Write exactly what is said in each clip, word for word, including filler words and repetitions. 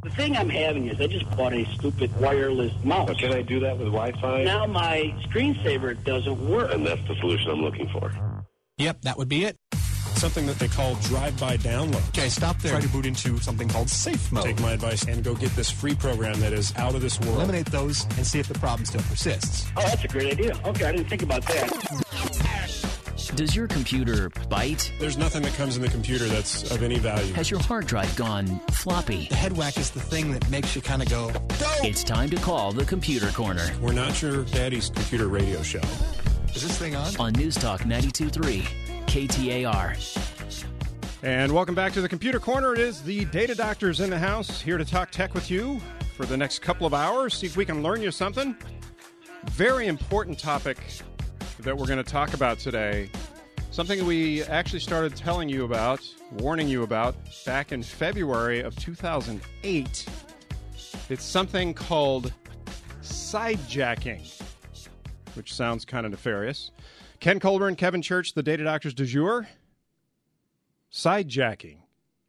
The thing I'm having is I just bought a stupid wireless mouse. So can I do that with Wi-Fi? Now my screensaver doesn't work. And that's the solution I'm looking for. Yep, that would be it. Something that they call drive-by download. Okay, stop there. Try to boot into something called safe mode. Take my advice and go get this free program that is out of this world. Eliminate those and see if the problem still persists. Oh, that's a great idea. Okay, I didn't think about that. Does your computer bite? There's nothing that comes in the computer that's of any value. Has your hard drive gone floppy? The head whack is the thing that makes you kind of go, go! It's time to call the Computer Corner. We're not your daddy's computer radio show. Is this thing on? On News Talk ninety-two point three, K T A R. And welcome back to the Computer Corner. It is the Data Doctors in the house, here to talk tech with you for the next couple of hours, see if we can learn you something. Very important topic that we're going to talk about today. Something we actually started telling you about, warning you about, back in February of two thousand eight. It's something called sidejacking, which sounds kind of nefarious. Ken Colburn, Kevin Church, the Data Doctors du jour. Sidejacking.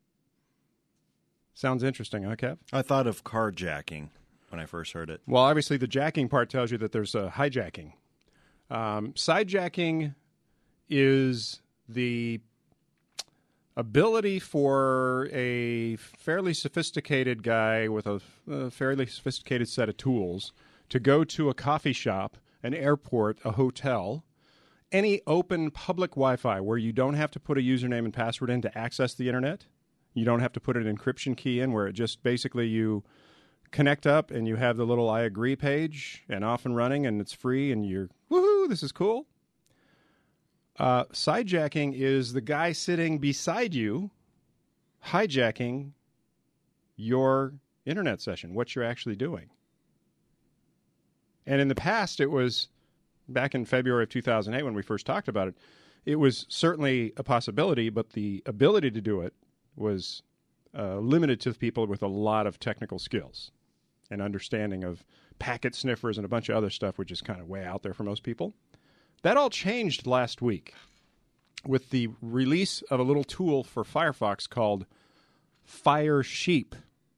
Sounds interesting, huh, Kev? I thought of carjacking when I first heard it. Well, obviously the jacking part tells you that there's a hijacking. Um, sidejacking is the ability for a fairly sophisticated guy with a, a fairly sophisticated set of tools to go to a coffee shop, an airport, a hotel, any open public Wi-Fi where you don't have to put a username and password in to access the internet. You don't have to put an encryption key in, where it just basically you connect up and you have the little I agree page and off and running and it's free and you're, woohoo, this is cool. Uh, sidejacking is the guy sitting beside you hijacking your internet session, what you're actually doing. And in the past, it was, back in February of two thousand eight when we first talked about it, it was certainly a possibility, but the ability to do it was uh, limited to people with a lot of technical skills and understanding of packet sniffers and a bunch of other stuff, which is kind of way out there for most people. That all changed last week with the release of a little tool for Firefox called Firesheep.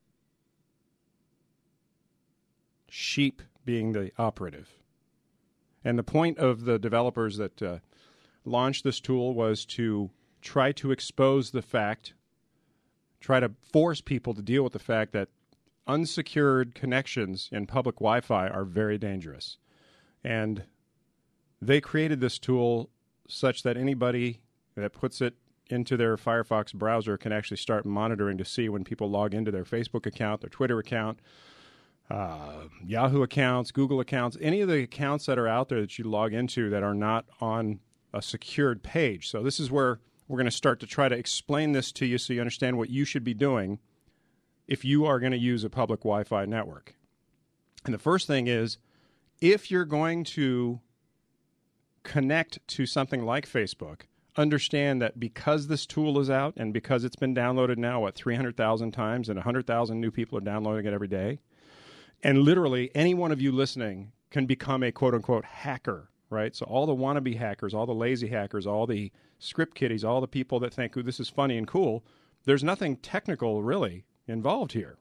Sheep being the operative. And the point of the developers that uh, launched this tool was to try to expose the fact, try to force people to deal with the fact that unsecured connections in public Wi-Fi are very dangerous. And they created this tool such that anybody that puts it into their Firefox browser can actually start monitoring to see when people log into their Facebook account, their Twitter account, uh, Yahoo accounts, Google accounts, any of the accounts that are out there that you log into that are not on a secured page. So this is where we're going to start to try to explain this to you so you understand what you should be doing if you are going to use a public Wi-Fi network. And the first thing is, if you're going to connect to something like Facebook, understand that because this tool is out and because it's been downloaded now, what, three hundred thousand times and one hundred thousand new people are downloading it every day, and literally any one of you listening can become a quote-unquote hacker, right? So all the wannabe hackers, all the lazy hackers, all the script kiddies, all the people that think, oh, this is funny and cool, there's nothing technical really involved here.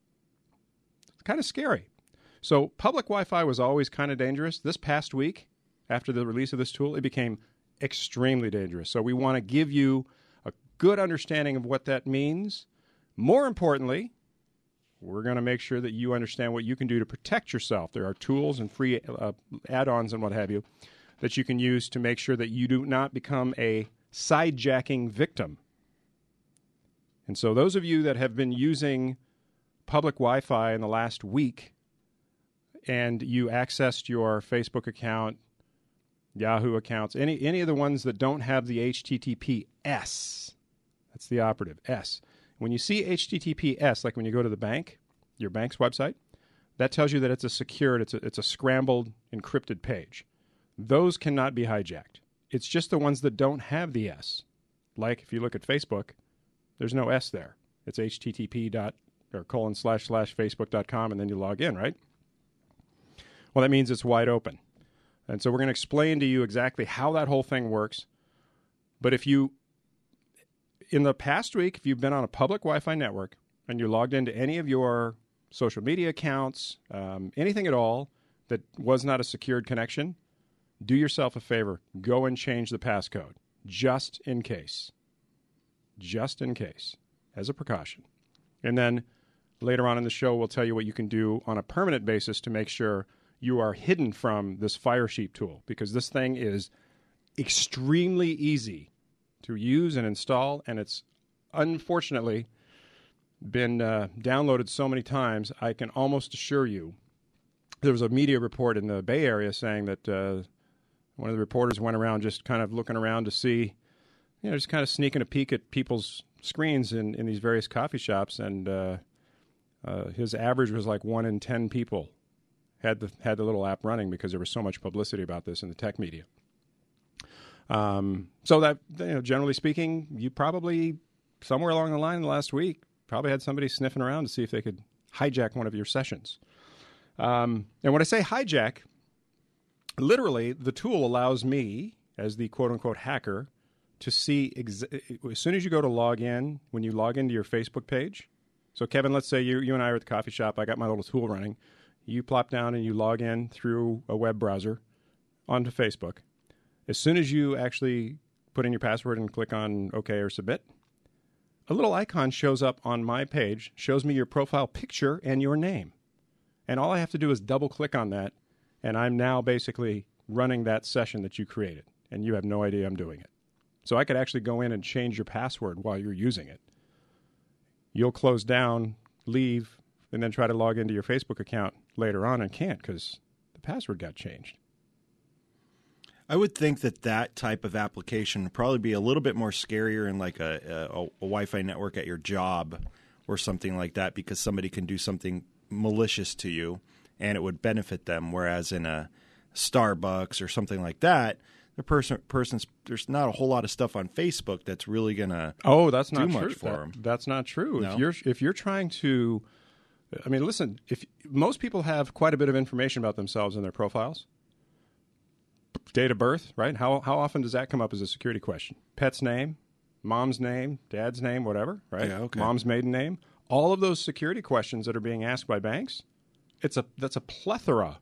It's kind of scary. So public Wi-Fi was always kind of dangerous. This past week, after the release of this tool, it became extremely dangerous. So we want to give you a good understanding of what that means. More importantly, we're going to make sure that you understand what you can do to protect yourself. There are tools and free uh, add-ons and what have you that you can use to make sure that you do not become a sidejacking victim. And so those of you that have been using public Wi-Fi in the last week and you accessed your Facebook account, Yahoo accounts, any any of the ones that don't have the H T T P S, that's the operative, S. When you see H T T P S, like when you go to the bank, your bank's website, that tells you that it's a secured, it's a, it's a scrambled, encrypted page. Those cannot be hijacked. It's just the ones that don't have the S. Like if you look at Facebook, there's no S there. It's http dot or colon slash slash facebook dot com, and then you log in, right? Well, that means it's wide open. And so we're going to explain to you exactly how that whole thing works. But if you, in the past week, if you've been on a public Wi-Fi network and you logged into any of your social media accounts, um, anything at all that was not a secured connection, do yourself a favor. Go and change the passcode, just in case. Just in case, as a precaution. And then later on in the show, we'll tell you what you can do on a permanent basis to make sure you are hidden from this Firesheep tool, because this thing is extremely easy to use and install, and it's unfortunately been uh, downloaded so many times, I can almost assure you. There was a media report in the Bay Area saying that uh, one of the reporters went around just kind of looking around to see, you know, just kind of sneaking a peek at people's screens in, in these various coffee shops, and uh, uh, his average was like one in ten people had the had the little app running because there was so much publicity about this in the tech media. Um, so that, you know, generally speaking, you probably somewhere along the line in the last week probably had somebody sniffing around to see if they could hijack one of your sessions. Um, and when I say hijack, literally the tool allows me, as the quote-unquote hacker, to see ex- as soon as you go to log in, when you log into your Facebook page. So, Kevin, let's say you, you and I are at the coffee shop. I got my little tool running. You plop down and you log in through a web browser onto Facebook. As soon as you actually put in your password and click on OK or Submit, a little icon shows up on my page, shows me your profile picture and your name. And all I have to do is double-click on that, and I'm now basically running that session that you created, and you have no idea I'm doing it. So I could actually go in and change your password while you're using it. You'll close down, leave, and then try to log into your Facebook account later on and can't because the password got changed. I would think that that type of application would probably be a little bit more scarier in like a, a, a Wi-Fi network at your job or something like that, because somebody can do something malicious to you and it would benefit them. Whereas in a Starbucks or something like that, the person person's there's not a whole lot of stuff on Facebook that's really going to oh that's not do true. much for that, them. That's not true. No? If you're if you're trying to, I mean, listen. If most people have quite a bit of information about themselves in their profiles. Date of birth, right? How how often does that come up as a security question? Pet's name, mom's name, dad's name, whatever, right? Yeah, okay. Mom's maiden name. All of those security questions that are being asked by banks, it's a that's a plethora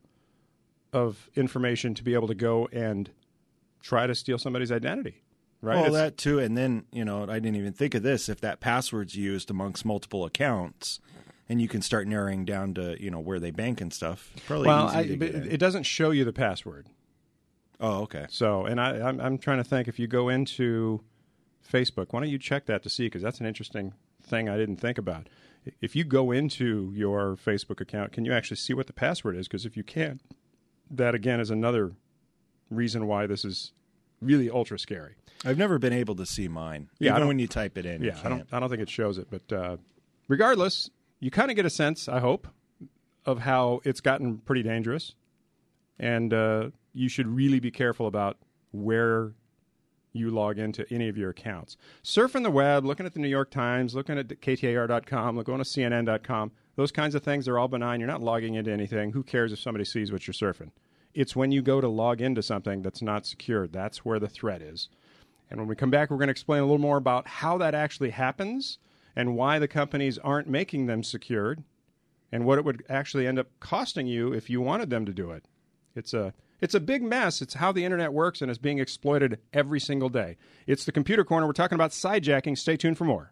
of information to be able to go and try to steal somebody's identity, right? Well, It's- that too, and then, you know, I didn't even think of this. If that password's used amongst multiple accounts, and you can start narrowing down to, you know, where they bank and stuff, it's probably well, easy I, to but get in. it doesn't show you the password. Oh, okay. So, and I, I'm, I'm trying to think, if you go into Facebook, why don't you check that to see, because that's an interesting thing I didn't think about. If you go into your Facebook account, can you actually see what the password is? Because if you can't, that again is another reason why this is really ultra scary. I've never been able to see mine, Yeah, I even don't- when you type it in. you Yeah, I don't, can't. I don't think it shows it. But uh, regardless, you kind of get a sense, I hope, of how it's gotten pretty dangerous. And uh, you should really be careful about where you log into any of your accounts. Surfing the web, looking at the New York Times, looking at K T A R dot com, going to C N N dot com, those kinds of things are all benign. You're not logging into anything. Who cares if somebody sees what you're surfing? It's when you go to log into something that's not secure. That's where the threat is. And when we come back, we're going to explain a little more about how that actually happens and why the companies aren't making them secured and what it would actually end up costing you if you wanted them to do it. It's a it's a big mess. It's how the internet works, and it's being exploited every single day. It's the Computer Corner. We're talking about sidejacking. Stay tuned for more.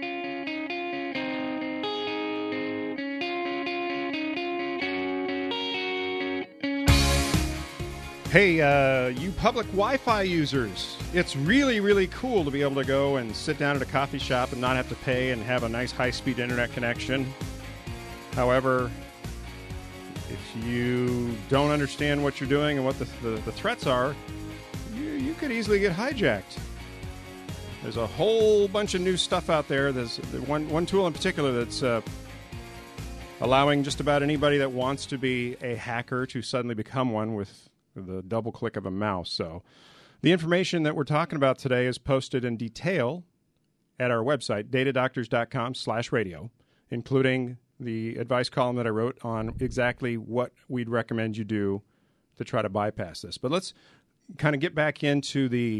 Hey, uh, you public Wi-Fi users, it's really, really cool to be able to go and sit down at a coffee shop and not have to pay and have a nice high-speed internet connection. However, if you don't understand what you're doing and what the, the, the threats are, you, you could easily get hijacked. There's a whole bunch of new stuff out there. There's one, one tool in particular that's uh, allowing just about anybody that wants to be a hacker to suddenly become one with the double click of a mouse. So the information that we're talking about today is posted in detail at our website, datadoctors.com slash radio, including the advice column that I wrote on exactly what we'd recommend you do to try to bypass this. But let's kind of get back into the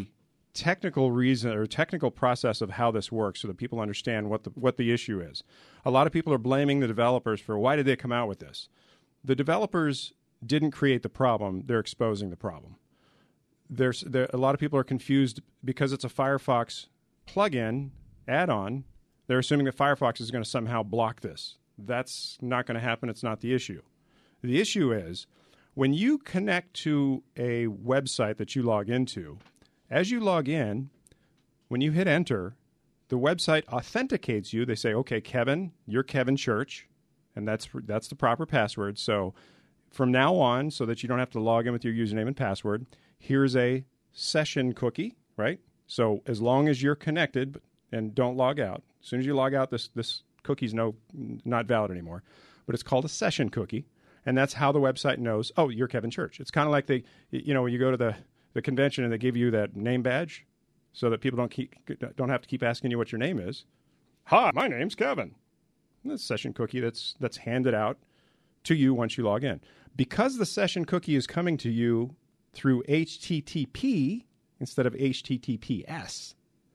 technical reason or technical process of how this works so that people understand what the what the issue is. A lot of people are blaming the developers for why did they come out with this. The developers didn't create the problem, they're exposing the problem. There's there, a lot of people are confused because it's a Firefox plugin add-on. They're assuming that Firefox is going to somehow block this. That's not going to happen. It's not the issue. The issue is when you connect to a website that you log into, as you log in, when you hit enter, the website authenticates you. They say, okay, Kevin, you're Kevin Church, and that's that's the proper password. So from now on, so that you don't have to log in with your username and password, here's a session cookie, right? So as long as you're connected and don't log out, as soon as you log out, this this cookie's no not valid anymore. But it's called a session cookie, and that's how the website knows, oh, you're Kevin Church. It's kind of like they, you know, when you go to the, the convention and they give you that name badge so that people don't keep don't have to keep asking you what your name is. Hi, my name's Kevin. And that's a session cookie that's that's handed out to you once you log in. Because the session cookie is coming to you through H T T P instead of H T T P S,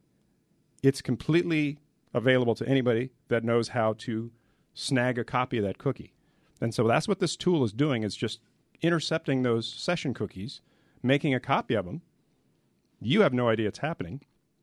it's completely available to anybody that knows how to snag a copy of that cookie. And so that's what this tool is doing. It's just intercepting those session cookies, making a copy of them. You have no idea it's happening.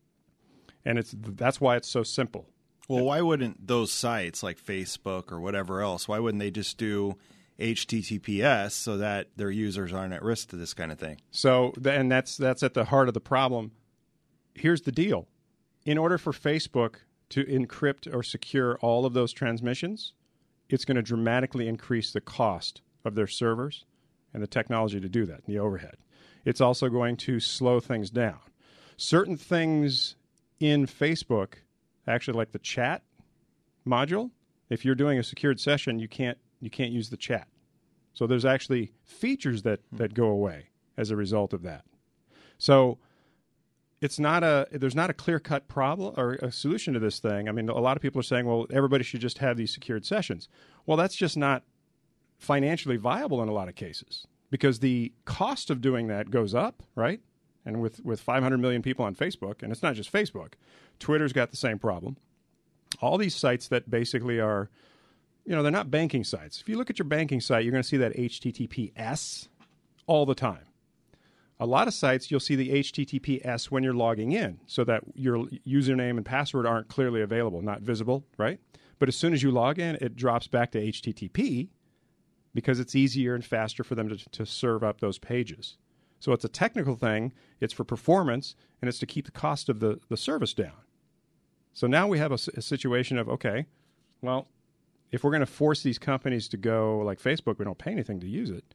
And it's that's why it's so simple. Well, why wouldn't those sites like Facebook or whatever else, why wouldn't they just do H T T P S so that their users aren't at risk to this kind of thing? So, and that's that's at the heart of the problem. Here's the deal. In order for Facebook to encrypt or secure all of those transmissions, it's going to dramatically increase the cost of their servers and the technology to do that, and the overhead. It's also going to slow things down. Certain things in Facebook, actually like the chat module, if you're doing a secured session, you can't you can't use the chat. So there's actually features that, that go away as a result of that. So it's not a there's not a clear-cut problem or a solution to this thing. I mean, a lot of people are saying, well, everybody should just have these secured sessions. Well, that's just not financially viable in a lot of cases because the cost of doing that goes up, right? And with, with five hundred million people on Facebook, and it's not just Facebook, Twitter's got the same problem. All these sites that basically are, you know, they're not banking sites. If you look at your banking site, you're going to see that H T T P S all the time. A lot of sites, you'll see the H T T P S when you're logging in so that your username and password aren't clearly available, not visible, right? But as soon as you log in, it drops back to H T T P because it's easier and faster for them to, to serve up those pages. So it's a technical thing, it's for performance, and it's to keep the cost of the, the service down. So now we have a, a situation of, okay, well, if we're going to force these companies to go like Facebook, we don't pay anything to use it.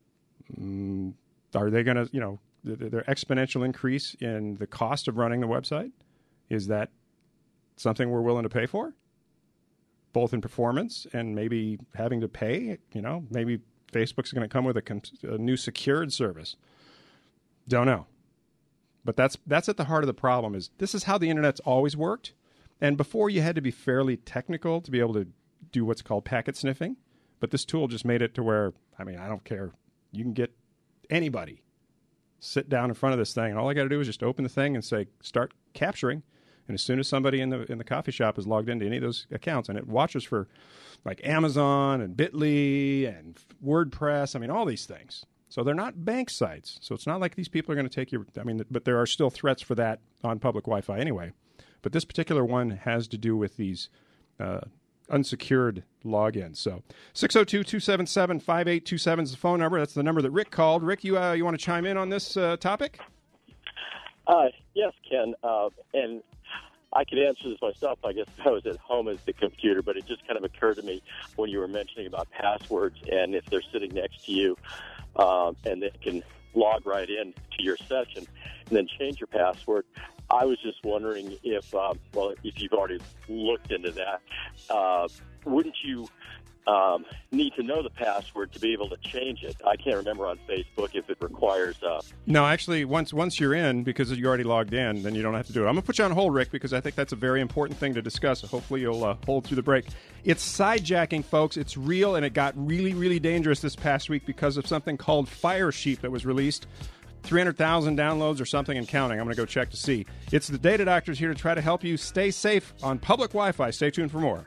Mm, are they going to, you know, th- their exponential increase in the cost of running the website? Is that something we're willing to pay for? Both in performance and maybe having to pay, you know, maybe Facebook's going to come with a, con- a new secured service. Don't know. But that's that's at the heart of the problem is this is how the internet's always worked. And before you had to be fairly technical to be able to do what's called packet sniffing. But this tool just made it to where, I mean, I don't care. You can get anybody sit down in front of this thing, and all I got to do is just open the thing and say, start capturing. And as soon as somebody in the in the coffee shop is logged into any of those accounts, and it watches for like Amazon and Bitly and WordPress, I mean, all these things. So they're not bank sites. So it's not like these people are going to take your, I mean, but there are still threats for that on public Wi-Fi anyway. But this particular one has to do with these uh, unsecured logins. So six oh two, two seven seven, five eight two seven is the phone number. That's the number that Rick called. Rick, you uh, you want to chime in on this uh, topic? Uh, yes, Ken. Uh, and I could answer this myself. I guess I was at home at the computer, but it just kind of occurred to me when you were mentioning about passwords and if they're sitting next to you um, and they can log right in to your session and then change your password. I was just wondering if, um, well, if you've already looked into that, uh, wouldn't you um, need to know the password to be able to change it? I can't remember on Facebook if it requires... Uh, no, actually, once once you're in, because you're already logged in, then you don't have to do it. I'm going to put you on hold, Rick, because I think that's a very important thing to discuss. Hopefully you'll uh, hold through the break. It's sidejacking, folks. It's real, and it got really, really dangerous this past week because of something called Firesheep that was released. three hundred thousand downloads or something and counting. I'm going to go check to see. It's the Data Doctors here to try to help you stay safe on public Wi-Fi. Stay tuned for more.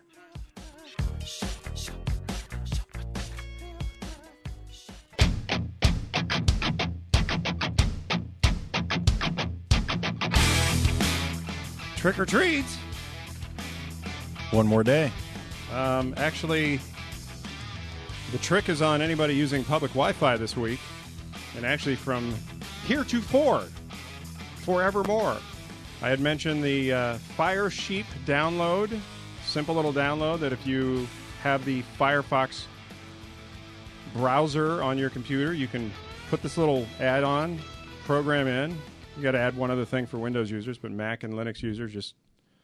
Trick or treat. One more day. Um, actually, the trick is on anybody using public Wi-Fi this week. And actually from heretofore, forevermore. I had mentioned the uh, Fire Sheep download. Simple little download that if you have the Firefox browser on your computer, you can put this little add-on program in. You got to add one other thing for Windows users, but Mac and Linux users just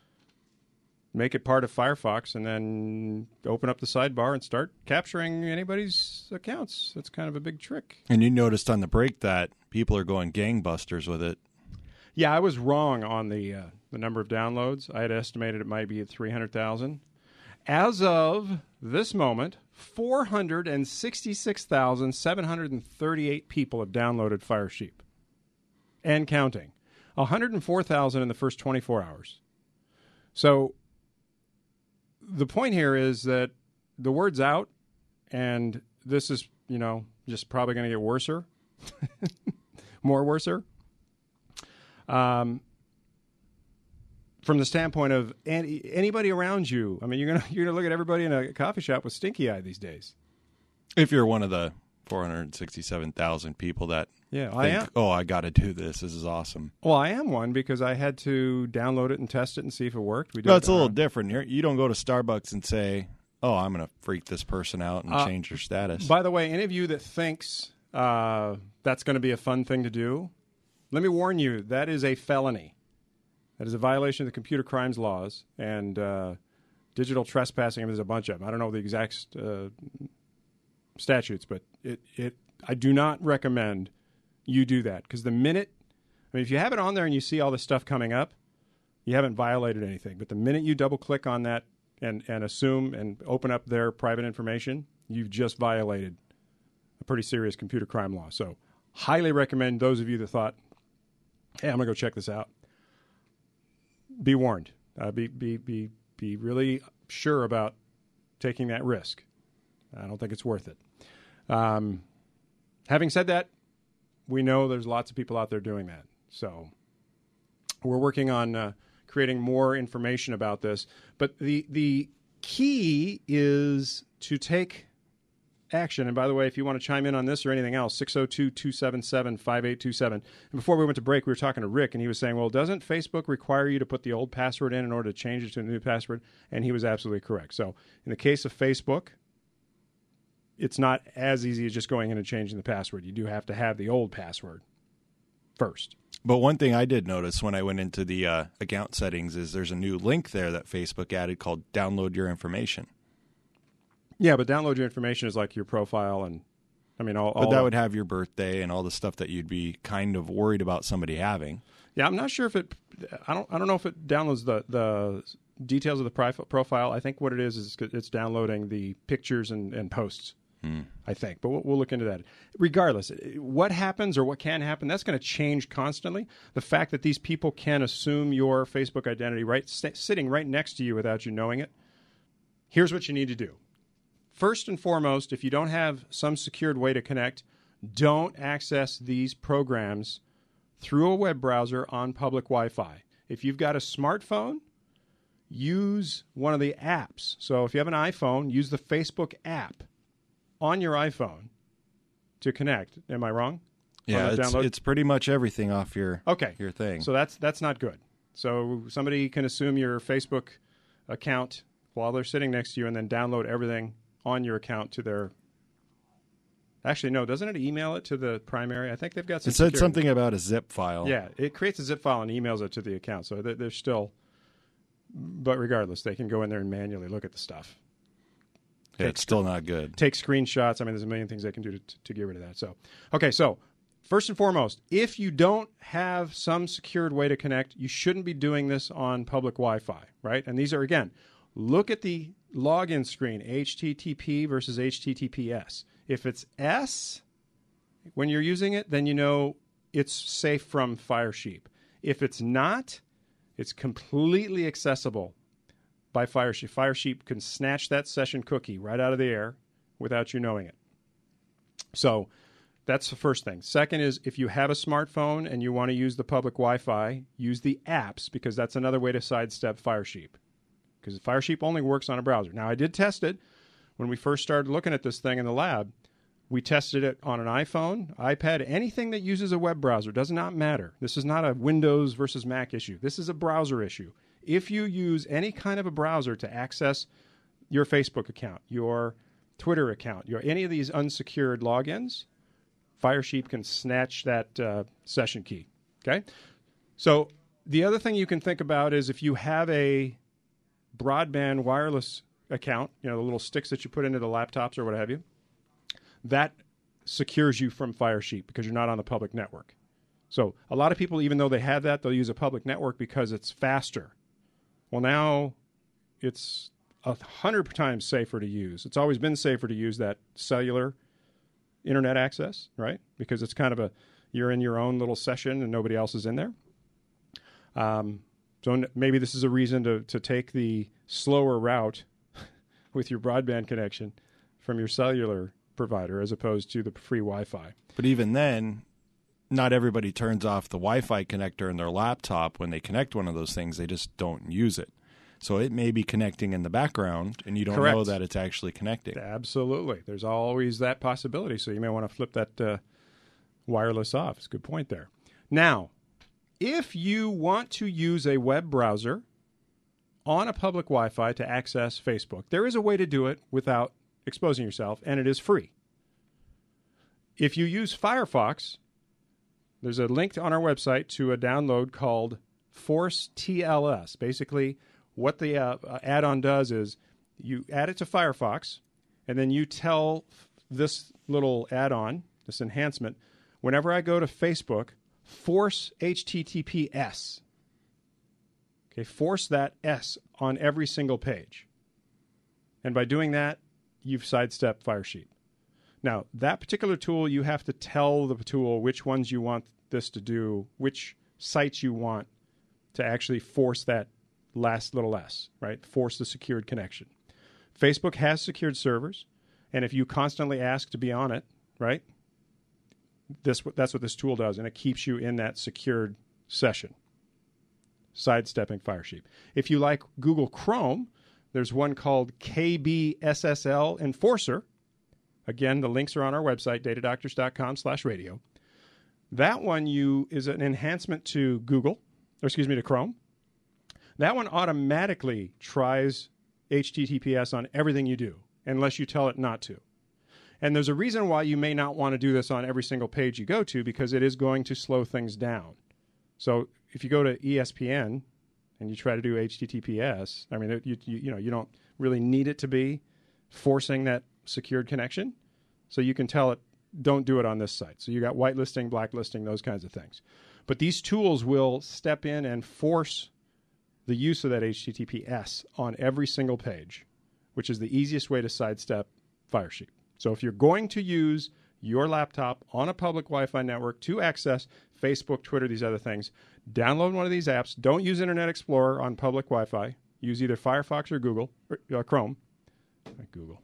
make it part of Firefox and then open up the sidebar and start capturing anybody's accounts. That's kind of a big trick. And you noticed on the break that people are going gangbusters with it. Yeah, I was wrong on the uh, the number of downloads. I had estimated it might be at three hundred thousand. As of this moment, four hundred sixty-six thousand seven hundred thirty-eight people have downloaded Fire Sheep. And counting. one hundred four thousand in the first twenty-four hours. So the point here is that the word's out, and this is, you know, just probably going to get worser. More worser. Um, from the standpoint of any, anybody around you, I mean, you're gonna you're gonna look at everybody in a coffee shop with stinky eye these days. If you're one of the four hundred sixty-seven thousand people that yeah, think, I am. oh, I got to do this. This is awesome. Well, I am one because I had to download it and test it and see if it worked. We did no, it's it a little on. different. You're, you don't go to Starbucks and say, oh, I'm going to freak this person out and Uh, change their status. By the way, any of you that thinks uh, that's going to be a fun thing to do, let me warn you, that is a felony. That is a violation of the computer crimes laws and uh, digital trespassing. I mean, there's a bunch of them. I don't know the exact uh, statutes, but it, it I do not recommend you do that because the minute, I mean, if you have it on there and you see all this stuff coming up, you haven't violated anything. But the minute you double click on that and, and assume and open up their private information, you've just violated a pretty serious computer crime law. So highly recommend those of you that thought, hey, I'm going to go check this out. Be warned. Uh, be, be, be, be really sure about taking that risk. I don't think it's worth it. Um, having said that, we know there's lots of people out there doing that. So we're working on uh, creating more information about this. But the the key is to take action. And by the way, if you want to chime in on this or anything else, six oh two, two seven seven, five eight two seven. And before we went to break, we were talking to Rick, and he was saying, well, doesn't Facebook require you to put the old password in in order to change it to a new password? And he was absolutely correct. So in the case of Facebook, it's not as easy as just going in and changing the password. You do have to have the old password first. But one thing I did notice when I went into the uh, account settings is there's a new link there that Facebook added called Download Your Information. Yeah, but download your information is like your profile and, I mean, all. But all that of, would have your birthday and all the stuff that you'd be kind of worried about somebody having. Yeah, I'm not sure if it. I don't. I don't know if it downloads the the details of the pri- profile. I think what it is is it's downloading the pictures and, and posts. Hmm. I think, but we'll, we'll look into that. Regardless, what happens or what can happen, that's going to change constantly. The fact that these people can assume your Facebook identity right st- sitting right next to you without you knowing it. Here's what you need to do. First and foremost, if you don't have some secured way to connect, don't access these programs through a web browser on public Wi-Fi. If you've got a smartphone, use one of the apps. So if you have an iPhone, use the Facebook app on your iPhone to connect. Am I wrong? Yeah, it's, it's pretty much everything off your okay. your thing. So that's that's not good. So somebody can assume your Facebook account while they're sitting next to you and then download everything on your account to their... Actually, no, doesn't it email it to the primary? I think they've got some... It said security. something about a zip file. Yeah, it creates a zip file and emails it to the account. So they're, they're still... But regardless, they can go in there and manually look at the stuff. Yeah, it's still not good. Take screenshots. I mean, there's a million things they can do to, to get rid of that. So, okay, so first and foremost, if you don't have some secured way to connect, you shouldn't be doing this on public Wi-Fi, right? And these are, again, look at the login screen, H T T P versus H T T P S. If it's S, when you're using it, then you know it's safe from Firesheep. If it's not, it's completely accessible by Firesheep. Firesheep can snatch that session cookie right out of the air without you knowing it. So that's the first thing. Second is if you have a smartphone and you want to use the public Wi-Fi, use the apps, because that's another way to sidestep Firesheep. Because Firesheep only works on a browser. Now, I did test it when we first started looking at this thing in the lab. We tested it on an iPhone, iPad, anything that uses a web browser. Does not matter. This is not a Windows versus Mac issue. This is a browser issue. If you use any kind of a browser to access your Facebook account, your Twitter account, your any of these unsecured logins, Firesheep can snatch that uh, session key. Okay? So the other thing you can think about is if you have a broadband wireless account, you know, the little sticks that you put into the laptops or what have you, that secures you from Firesheep because you're not on the public network. So a lot of people, even though they have that, they'll use a public network because it's faster. Well, now it's a hundred times safer to use. It's always been safer to use that cellular internet access, right? Because it's kind of a, you're in your own little session and nobody else is in there. Um, so n- maybe this is a reason to, to take the slower route with your broadband connection from your cellular provider as opposed to the free Wi-Fi. But even then, not everybody turns off the Wi-Fi connector in their laptop when they connect one of those things. They just don't use it. So it may be connecting in the background, and you don't Correct. know that it's actually connecting. Absolutely. There's always that possibility, so you may want to flip that uh, wireless off. It's a good point there. Now, if you want to use a web browser on a public Wi-Fi to access Facebook, there is a way to do it without exposing yourself, and it is free. If you use Firefox, there's a link on our website to a download called Force T L S. Basically, what the uh, add-on does is you add it to Firefox, and then you tell this little add-on, this enhancement, whenever I go to Facebook, force H T T P S. Okay, force that S on every single page. And by doing that, you've sidestepped Firesheep. Now, that particular tool, you have to tell the tool which ones you want this to do, which sites you want to actually force that last little S, right? Force the secured connection. Facebook has secured servers, and if you constantly ask to be on it, right, this that's what this tool does, and it keeps you in that secured session, sidestepping Firesheep. If you like Google Chrome, there's one called K B S S L Enforcer. Again, the links are on our website, datadoctors.com slash radio. That one you is an enhancement to Google, or excuse me, to Chrome. That one automatically tries H T T P S on everything you do, unless you tell it not to. And there's a reason why you may not want to do this on every single page you go to, because it is going to slow things down. So if you go to E S P N and you try to do H T T P S, I mean, you, you, you know, you don't really need it to be forcing that secured connection. So you can tell it, don't do it on this site. So you got whitelisting, blacklisting, those kinds of things. But these tools will step in and force the use of that H T T P S on every single page, which is the easiest way to sidestep Firesheep. So if you're going to use your laptop on a public Wi-Fi network to access Facebook, Twitter, these other things, download one of these apps. Don't use Internet Explorer on public Wi-Fi. Use either Firefox or Google, or uh, Chrome. Not Google.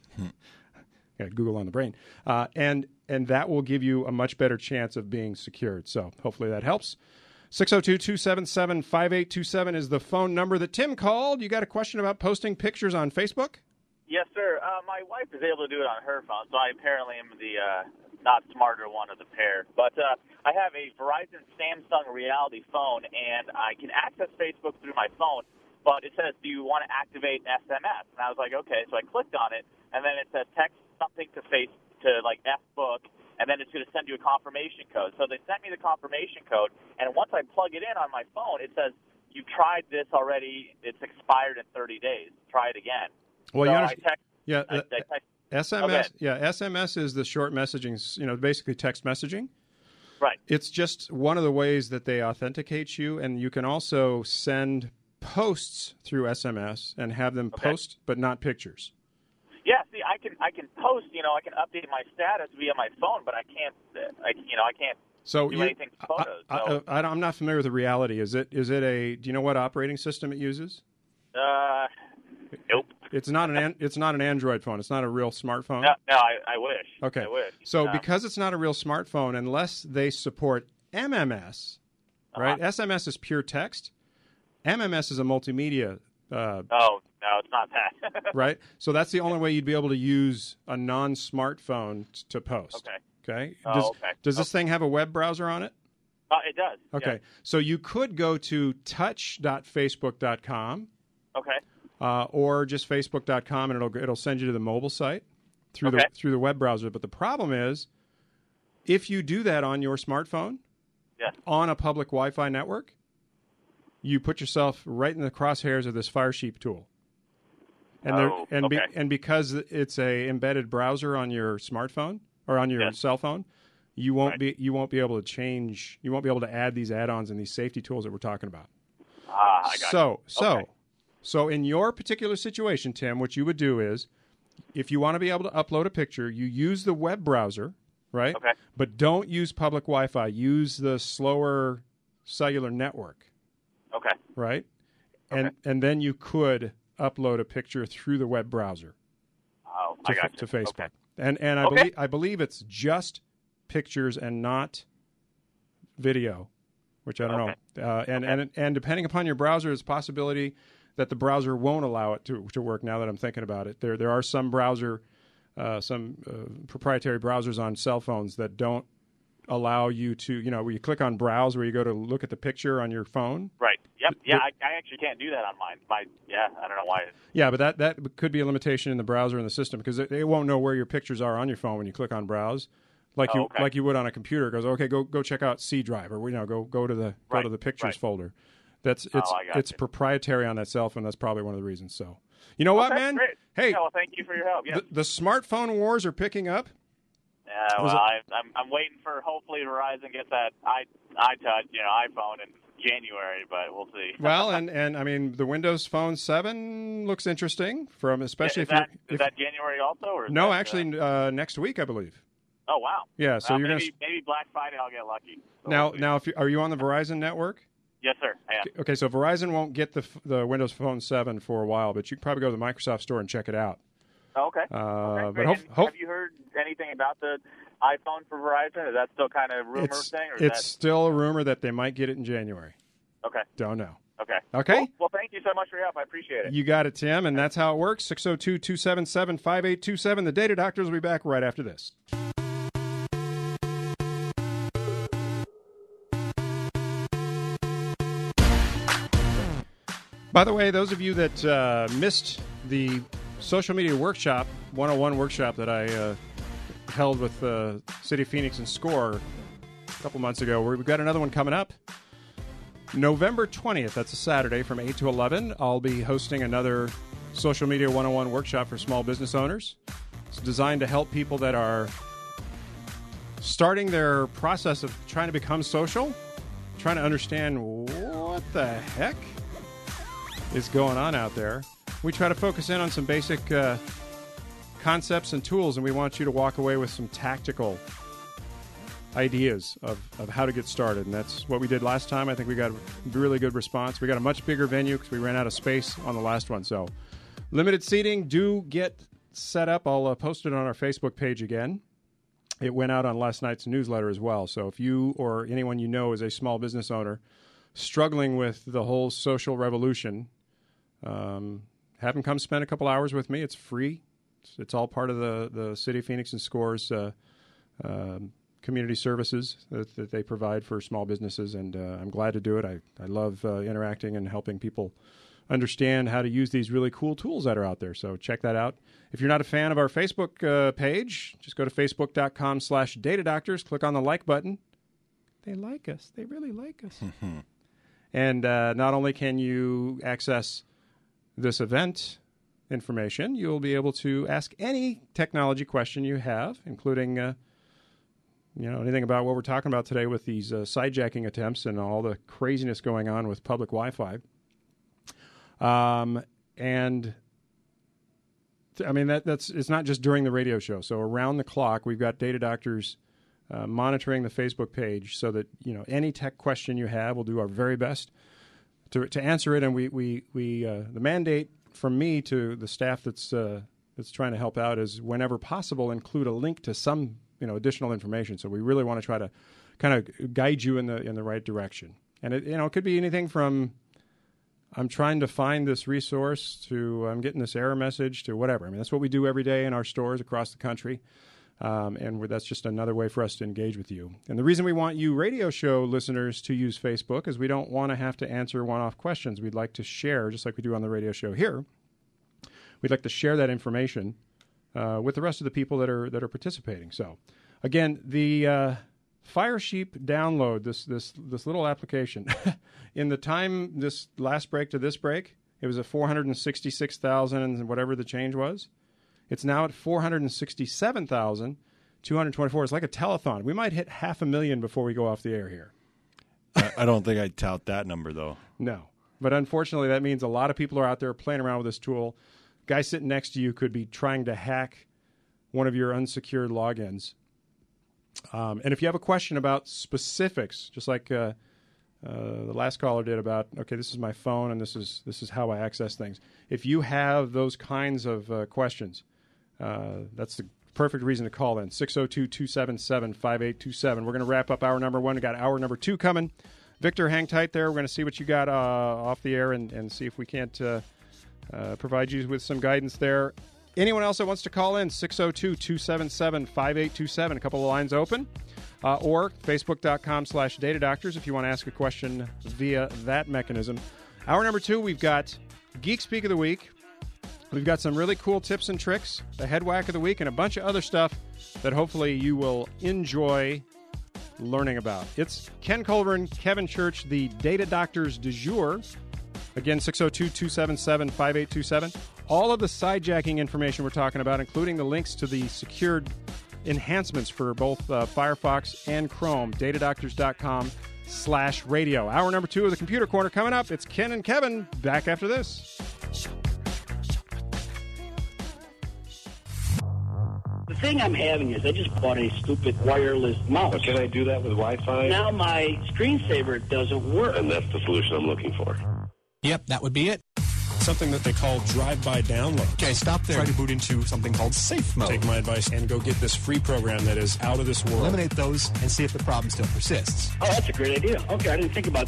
Got Google on the brain. Uh, and and that will give you a much better chance of being secured. So hopefully that helps. six oh two, two seven seven, five eight two seven is the phone number that Tim called. You got a question about posting pictures on Facebook? Yes, sir. Uh, my wife is able to do it on her phone, so I apparently am the uh, not smarter one of the pair. But uh, I have a Verizon Samsung Reality phone, and I can access Facebook through my phone, but it says, do you want to activate S M S? And I was like, okay. So I clicked on it, and then it says text something to face to like Fbook, and then it's going to send you a confirmation code. So they sent me the confirmation code, and once I plug it in on my phone, it says, you tried this already. It's expired in thirty days. Try it again. Well, so you I understand, text, yeah, I, I text, S M S, yeah, S M S is the short messaging, you know, basically text messaging. Right. It's just one of the ways that they authenticate you, and you can also send posts through S M S and have them Okay. post, but not pictures. Yeah, see, I can I can post, you know, I can update my status via my phone, but I can't, I, you know, I can't So do you, anything to photos. I, so, I, I, I'm not familiar with the reality. Is it is it a? Do you know what operating system it uses? uh, nope. It's not an, an it's not an Android phone. It's not a real smartphone. No, no I, I wish. Okay. I wish. So Um, because it's not a real smartphone, unless they support M M S, right? Uh-huh. S M S is pure text. M M S is a multimedia. Uh, Oh, no, it's not that. right? So that's the only way you'd be able to use a non-smartphone t- to post. Okay. Okay. Oh, Does, okay. does this thing have a web browser on it? Uh, it does. Okay. yes. So you could go to touch dot facebook dot com Okay. uh, or just facebook dot com, and it'll it'll send you to the mobile site through Okay. the through the web browser. But the problem is, if you do that on your smartphone, Yes. on a public Wi-Fi network, you put yourself right in the crosshairs of this Firesheep tool. And there, Oh, and be, okay. and because it's a embedded browser on your smartphone or on your Yes. cell phone, you won't Right. be you won't be able to change. You won't be able to add these add-ons and these safety tools that we're talking about. Ah, I got So you. so Okay. so in your particular situation, Tim, what you would do is, if you want to be able to upload a picture, you use the web browser, right? Okay. But don't use public Wi-Fi. Use the slower cellular network. Okay. Right? And Okay. and then you could upload a picture through the web browser Oh, to, I got you. to Facebook. Okay. And and I Okay. believe I believe it's just pictures and not video, which I don't Okay. know. Uh, and, Okay. and and depending upon your browser, there's a possibility that the browser won't allow it to, to work. Now that I'm thinking about it, there there are some browser, uh, some uh, proprietary browsers on cell phones that don't allow you to, you know, where you click on browse, where you go to look at the picture on your phone. Right. Yep. Yeah, But- I, I actually can't do that on mine. My yeah, I don't know why. Yeah, but that, that could be a limitation in the browser and the system because it, it won't know where your pictures are on your phone when you click on browse, like Oh, you okay. like you would on a computer. It goes, okay, go go check out C Drive, or you know, go go to the go Right, to the pictures right. folder. That's Oh, it's I got it's you. proprietary on that cell phone. That's probably one of the reasons. So, you know what, Okay, man? Great. Hey, Yeah, well, thank you for your help. Yeah. the, the smartphone wars are picking up. Yeah, Was well, it- I, I'm I'm waiting for hopefully Verizon gets that i iTouch, you know, iPhone in January, but we'll see. Well, and and I mean, the Windows Phone seven looks interesting from especially is if that, you're. is If, that January also? Or is no, that, actually, uh, next week I believe. Uh, oh wow. Yeah, so Well, you're maybe, gonna maybe Black Friday I'll get lucky. So now we'll see. now if you, are you on the Verizon network? Yes, sir. I am. Okay, so Verizon won't get the f- the Windows Phone seven for a while, but you can probably go to the Microsoft Store and check it out. Oh, okay. Uh, okay, but great. hope, And hope have you heard anything about the iPhone for Verizon? Is that still kind of rumor it's thing? Or is it's still a rumor that they might get it in January. that... okay? Don't know. Okay. Okay. Cool. Well, thank you so much for your help. I appreciate it. You got it, Tim, and that's how it works. six oh two, two seven seven, five eight two seven. The Data Doctors will be back right after this. By the way, those of you that uh, missed the social media workshop, one oh one workshop that I uh, held with uh, City of Phoenix and SCORE a couple months ago, we've got another one coming up. November twentieth, that's a Saturday from eight to eleven. I'll be hosting another Social Media one oh one workshop for small business owners. It's designed to help people that are starting their process of trying to become social, trying to understand what the heck is going on out there. We try to focus in on some basic uh, concepts and tools, and we want you to walk away with some tactical ideas of, of how to get started. And that's what we did last time. I think we got a really good response. We got a much bigger venue because we ran out of space on the last one. So limited seating. Do get set up. I'll uh, post it on our Facebook page again. It went out on last night's newsletter as well. So if you or anyone you know is a small business owner struggling with the whole social revolution, um, have them come spend a couple hours with me. It's free. It's, it's all part of the, the City of Phoenix and SCORE's uh, um, community services that, that they provide for small businesses, and uh, I'm glad to do it. I, I love uh, interacting and helping people understand how to use these really cool tools that are out there. So check that out. If you're not a fan of our Facebook uh, page, just go to facebook.com slash data doctors, click on the like button. They like us. They really like us. And uh, not only can you access this event information, you'll be able to ask any technology question you have, including uh, you know, anything about what we're talking about today with these uh, sidejacking attempts and all the craziness going on with public Wi-Fi. Um, and th- I mean, that that's it's not just during the radio show. So around the clock, we've got Data Doctors uh, monitoring the Facebook page so that, you know, any tech question you have, we'll do our very best to to answer it. And we we we uh, the mandate from me to the staff that's uh, that's trying to help out is whenever possible include a link to some, you know, additional information. So we really want to try to kind of guide you in the in the right direction. And it, you know, it could be anything from I'm trying to find this resource to I'm getting this error message to whatever. I mean, that's what we do every day in our stores across the country. Um, and we're, that's just another way for us to engage with you. And the reason we want you radio show listeners to use Facebook is we don't want to have to answer one-off questions. We'd like to share, just like we do on the radio show here, we'd like to share that information uh, with the rest of the people that are that are participating. So, again, the uh, Firesheep download, this this this little application, in the time this last break to this break, it was at four hundred sixty-six thousand and whatever the change was. It's now at four hundred sixty-seven thousand two hundred twenty-four. It's like a telethon. We might hit half a million before we go off the air here. I, I don't think I'd tout that number, though. No. But unfortunately, that means a lot of people are out there playing around with this tool. Guy sitting next to you could be trying to hack one of your unsecured logins. Um, and if you have a question about specifics, just like uh, uh, the last caller did about, okay, this is my phone and this is this is how I access things. If you have those kinds of uh, questions, uh, that's the perfect reason to call in, six oh two, two seven seven, five eight two seven. We're going to wrap up hour number one. We got hour number two coming. Victor, hang tight there. We're going to see what you got uh, off the air and, and see if we can't uh, uh, provide you with some guidance there. Anyone else that wants to call in, six oh two, two seven seven, five eight two seven. A couple of lines open. Uh, or facebook.com slash data doctors if you want to ask a question via that mechanism. Hour number two, we've got Geek Speak of the Week. We've got some really cool tips and tricks, the head whack of the week, and a bunch of other stuff that hopefully you will enjoy learning about. It's Ken Colburn, Kevin Church, the Data Doctors du jour. Again, six oh two, two seven seven, five eight two seven. All of the sidejacking information we're talking about, including the links to the secured enhancements for both uh, Firefox and Chrome, datadoctors.com slash radio. Hour number two of the Computer Corner coming up. It's Ken and Kevin back after this. The thing I'm having is I just bought a stupid wireless mouse. Well, can I do that with Wi-Fi? Now my screensaver doesn't work. And that's the solution I'm looking for. Yep, that would be it. Something that they call drive-by download. Okay, stop there. Try to boot into something called safe mode. Take my advice and go get this free program that is out of this world. Eliminate those and see if the problem still persists. Oh, that's a great idea. Okay, I didn't think about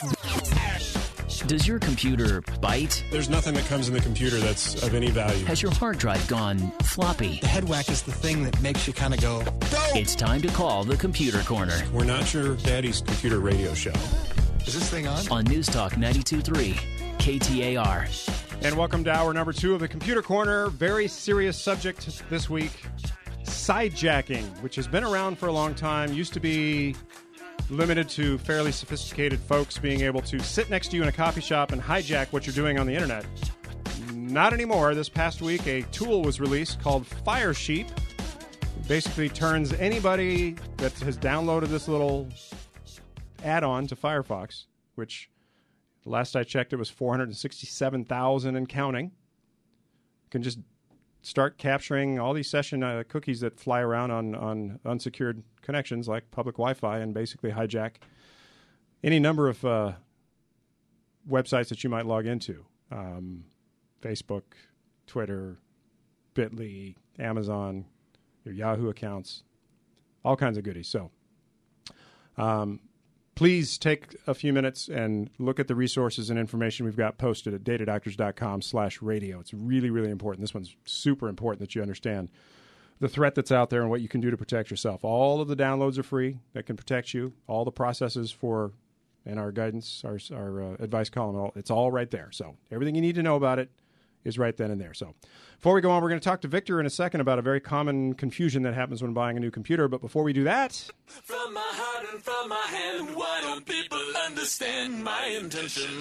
that. Does your computer bite? There's nothing that comes in the computer that's of any value. Has your hard drive gone floppy? The head whack is the thing that makes you kind of go, go! It's time to call the Computer Corner. We're not your daddy's computer radio show. Is this thing on? On News Talk ninety-two point three, K T A R. And welcome to hour number two of the Computer Corner. Very serious subject this week. Sidejacking, which has been around for a long time, used to be limited to fairly sophisticated folks being able to sit next to you in a coffee shop and hijack what you're doing on the internet. Not anymore. This past week, a tool was released called Firesheep. It basically turns anybody that has downloaded this little add-on to Firefox, which last I checked, it was four hundred sixty-seven thousand and counting. You can just start capturing all these session uh, cookies that fly around on, on unsecured connections like public Wi-Fi and basically hijack any number of uh, websites that you might log into. Um, Facebook, Twitter, Bitly, Amazon, your Yahoo accounts, all kinds of goodies. So, um, please take a few minutes and look at the resources and information we've got posted at datadoctors.com slash radio. It's really, really important. This one's super important that you understand the threat that's out there and what you can do to protect yourself. All of the downloads are free that can protect you. All the processes for and our guidance, our, our uh, advice column, it's all right there. So everything you need to know about it is right then and there. So before we go on, we're going to talk to Victor in a second about a very common confusion that happens when buying a new computer. But before we do that... From my heart and from my hand, why don't people understand my intention?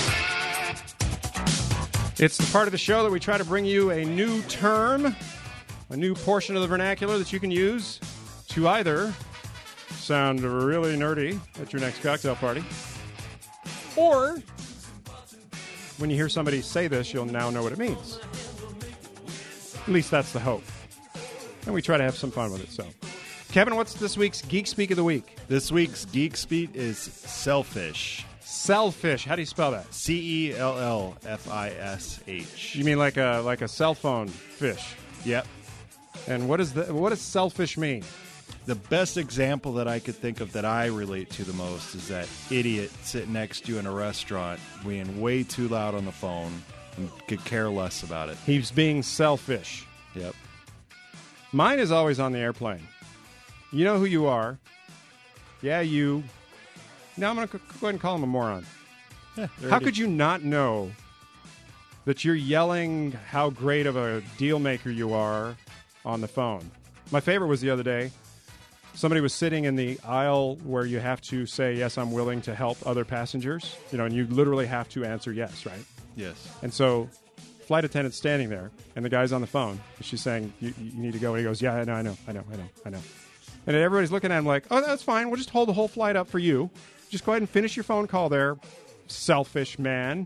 It's the part of the show that we try to bring you a new term, a new portion of the vernacular that you can use to either sound really nerdy at your next cocktail party, or when you hear somebody say this, you'll now know what it means. At least that's the hope. And we try to have some fun with it. So Kevin, what's this week's Geek Speak of the Week? This week's Geek Speak is selfish. Selfish. How do you spell that? C E L L F I S H. You mean like a like a cell phone fish? Yep. And what is the what does selfish mean? The best example that I could think of that I relate to the most is that idiot sitting next to you in a restaurant being way too loud on the phone and could care less about it. He's being selfish. Yep. Mine is always on the airplane. You know who you are. Yeah, you. Now I'm going to go ahead and call him a moron. Yeah, how could you not know that you're yelling how great of a deal maker you are on the phone? My favorite was the other day. Somebody was sitting in the aisle where you have to say, yes, I'm willing to help other passengers. You know, and you literally have to answer yes, right? Yes. And so flight attendant's standing there, and the guy's on the phone. And she's saying, you, you need to go. And he goes, yeah, I know, I know, I know, I know, I know. And everybody's looking at him like, oh, that's fine. We'll just hold the whole flight up for you. Just go ahead and finish your phone call there, selfish man.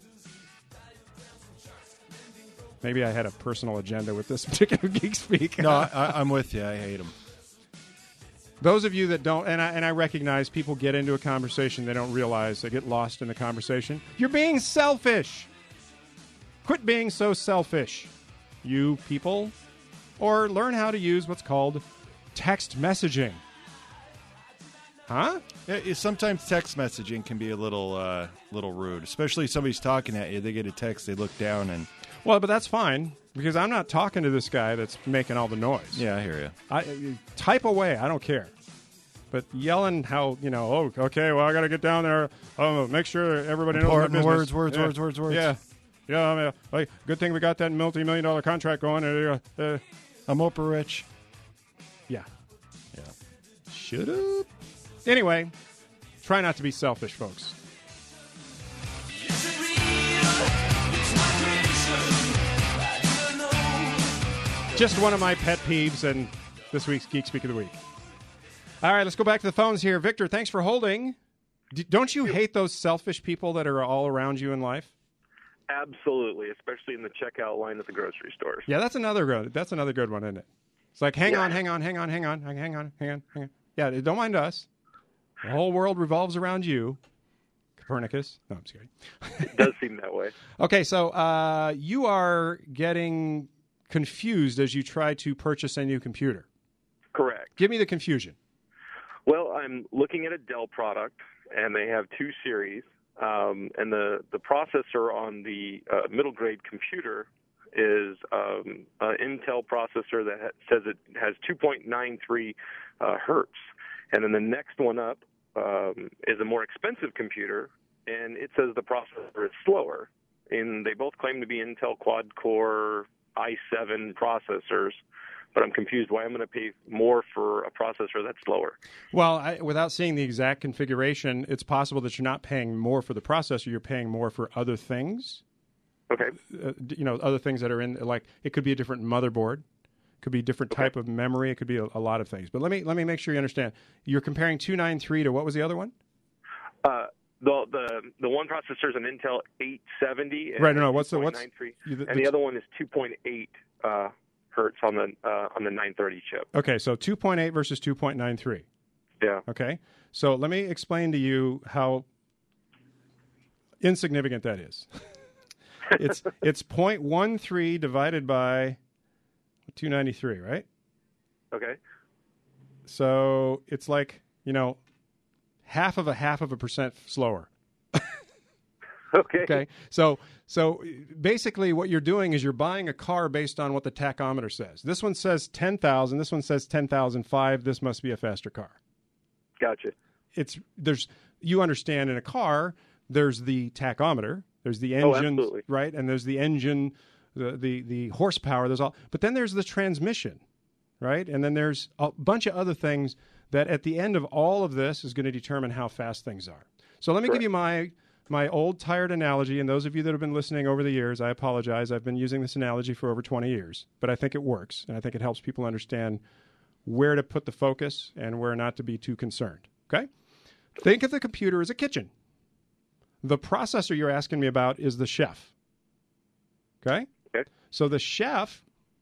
Maybe I had a personal agenda with this particular Geek Speak. No, I, I'm with you. I hate him. Those of you that don't, and I, and I recognize people get into a conversation, they don't realize, they get lost in the conversation. You're being selfish. Quit being so selfish, you people. Or learn how to use what's called text messaging. Huh? Yeah, sometimes text messaging can be a little uh, little rude, especially if somebody's talking at you. They get a text, they look down, and well, but that's fine because I'm not talking to this guy that's making all the noise. Yeah, I hear you. I type away. I don't care. But yelling how, you know, oh, okay, well, I got to get down there. Oh, make sure everybody knows my business. Words, words, yeah. words, words, words. Yeah. Yeah, I mean, like, good thing we got that multi-million dollar contract going. Uh, uh, I'm Oprah rich. Yeah. Yeah. Shut up. Anyway, try not to be selfish, folks. Just one of my pet peeves and this week's Geek Speak of the Week. All right, let's go back to the phones here. Victor, thanks for holding. D- don't you hate those selfish people that are all around you in life? Absolutely, especially in the checkout line at the grocery stores. Yeah, that's another good. That's another good one, isn't it? It's like, hang yeah. on, hang on, hang on, hang on, hang on, hang on, hang on. Yeah, don't mind us. The whole world revolves around you, Copernicus. No, I'm just kidding. It does seem that way. Okay, so uh, you are getting confused as you try to purchase a new computer. Correct. Give me the confusion. Well, I'm looking at a Dell product, and they have two series. Um, and the, the processor on the uh, middle grade computer is um, an Intel processor that ha- says it has two point nine three uh, hertz. And then the next one up um, is a more expensive computer, and it says the processor is slower. And they both claim to be Intel quad-core i seven processors, but I'm confused why I'm going to pay more for a processor that's slower. Well, I, without seeing the exact configuration, it's possible that you're not paying more for the processor, you're paying more for other things. Okay. Uh, you know, other things that are in, like, it could be a different motherboard. Could be a different okay. type of memory. It could be a, a lot of things. But let me let me make sure you understand. You're comparing two ninety-three to what was the other one? Uh, the the the one processor is an Intel eight seventy. Right. No. no what's the what's you, the, and the, the other one is two point eight uh, hertz on the uh, on the nine thirty chip. Okay. So two point eight versus two point nine three. Yeah. Okay. So let me explain to you how insignificant that is. it's it's zero point one three divided by two ninety-three, right? Okay. So it's like, you know, half of a half of a percent slower. Okay. Okay. So so basically what you're doing is you're buying a car based on what the tachometer says. This one says ten thousand, this one says ten thousand five, this must be a faster car. Gotcha. It's there's you understand in a car, there's the tachometer, there's the engine, oh, right? And there's the engine The, the the horsepower, there's all, but then there's the transmission, right? And then there's a bunch of other things that at the end of all of this is going to determine how fast things are. So let me Correct. give you my my old tired analogy, and those of you that have been listening over the years, I apologize. I've been using this analogy for over twenty years, but I think it works, and I think it helps people understand where to put the focus and where not to be too concerned, okay? Think of the computer as a kitchen. The processor you're asking me about is the chef, okay? Okay. So the chef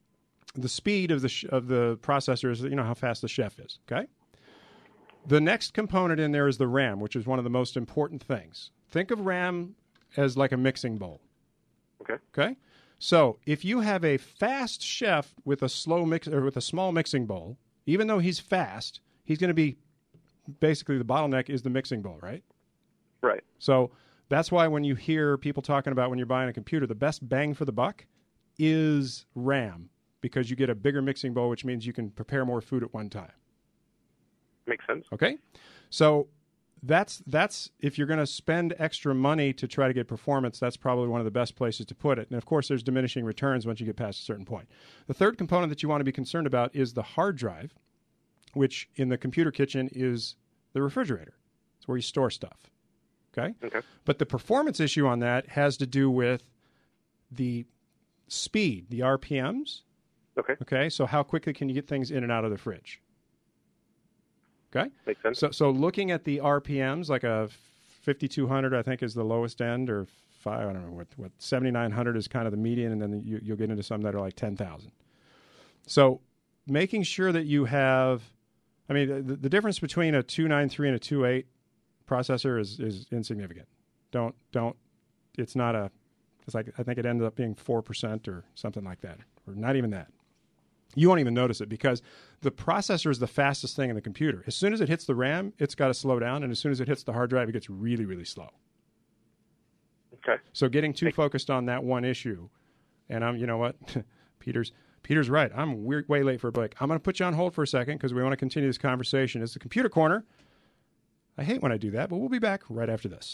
the speed of the sh- of the processor is, you know, how fast the chef is. Okay. The next component in there is the RAM, which is one of the most important things. Think of RAM as like a mixing bowl. Okay. Okay. So if you have a fast chef with a slow mix or with a small mixing bowl, even though he's fast, he's going to be basically the bottleneck is the mixing bowl, right? Right. So that's why when you hear people talking about when you're buying a computer, the best bang for the buck is RAM, because you get a bigger mixing bowl, which means you can prepare more food at one time. Makes sense. Okay. So that's that's if you're going to spend extra money to try to get performance, that's probably one of the best places to put it. And of course, there's diminishing returns once you get past a certain point. The third component that you want to be concerned about is the hard drive, which in the computer kitchen is the refrigerator. It's where you store stuff. Okay? Okay. But the performance issue on that has to do with the speed, the R P Ms. Okay. Okay? So how quickly can you get things in and out of the fridge? Okay? Makes sense. So so looking at the R P Ms, like a fifty-two hundred, I think, is the lowest end, or five, I don't know, what, what seventy-nine hundred is kind of the median, and then you, you'll get into some that are like ten thousand. So making sure that you have, I mean, the, the difference between a two ninety-three and a two eight processor is, is insignificant. Don't, don't, it's not a, it's like, I think it ended up being four percent or something like that, or not even that. You won't even notice it because the processor is the fastest thing in the computer. As soon as it hits the RAM, it's got to slow down, and as soon as it hits the hard drive, it gets really, really slow. Okay. So getting too focused on that one issue, and I'm, you know what, Peter's Peter's right. I'm weird, way late for a break. I'm going to put you on hold for a second because we want to continue this conversation. It's the Computer Corner. I hate when I do that, but we'll be back right after this.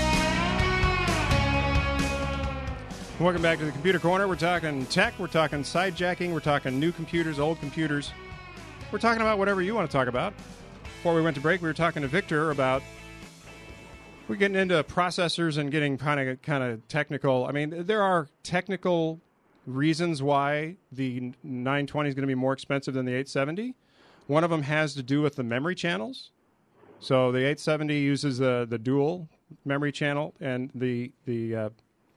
Welcome back to the Computer Corner. We're talking tech, we're talking sidejacking, we're talking new computers, old computers. We're talking about whatever you want to talk about. Before we went to break, we were talking to Victor about we're getting into processors and getting kind of kind of technical. I mean, there are technical reasons why the nine twenty is going to be more expensive than the eight seventy. One of them has to do with the memory channels. So the eight seventy uses the the dual memory channel, and the the uh,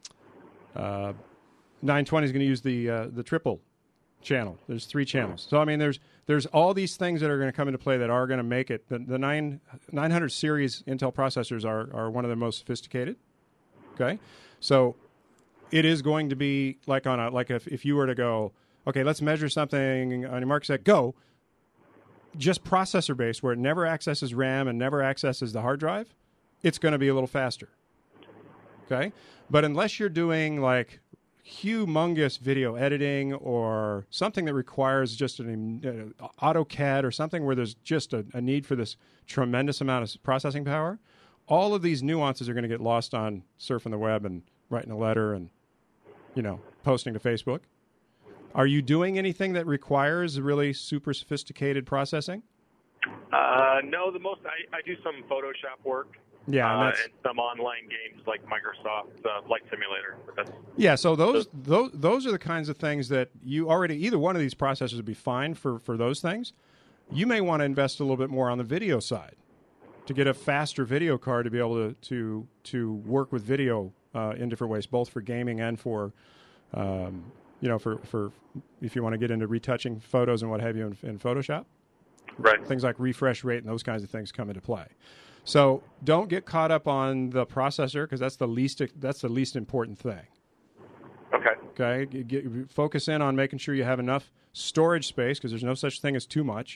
Uh, nine twenty is going to use the uh, the triple channel. There's three channels. So I mean, there's there's all these things that are going to come into play that are going to make it. The, the nine hundred series Intel processors are are one of the most sophisticated. Okay, so it is going to be like on a like if if you were to go, okay, let's measure something on your mark set, go. Just processor based, where it never accesses RAM and never accesses the hard drive, it's going to be a little faster. Okay, but unless you're doing like humongous video editing or something that requires just an uh, AutoCAD or something where there's just a, a need for this tremendous amount of processing power, all of these nuances are going to get lost on surfing the web and writing a letter and, you know, posting to Facebook. Are you doing anything that requires really super sophisticated processing? Uh, no, the most I, I do some Photoshop work. Yeah, and, uh, that's, and some online games like Microsoft uh, Flight Simulator. But that's, yeah, so those, those those are the kinds of things that you already, either one of these processors would be fine for, for those things. You may want to invest a little bit more on the video side to get a faster video card to be able to to, to work with video uh, in different ways, both for gaming and for, um, you know, for, for if you want to get into retouching photos and what have you in, in Photoshop. Right. Things like refresh rate and those kinds of things come into play. So don't get caught up on the processor because that's the least that's the least important thing. Okay. Okay. Get, get, focus in on making sure you have enough storage space because there's no such thing as too much.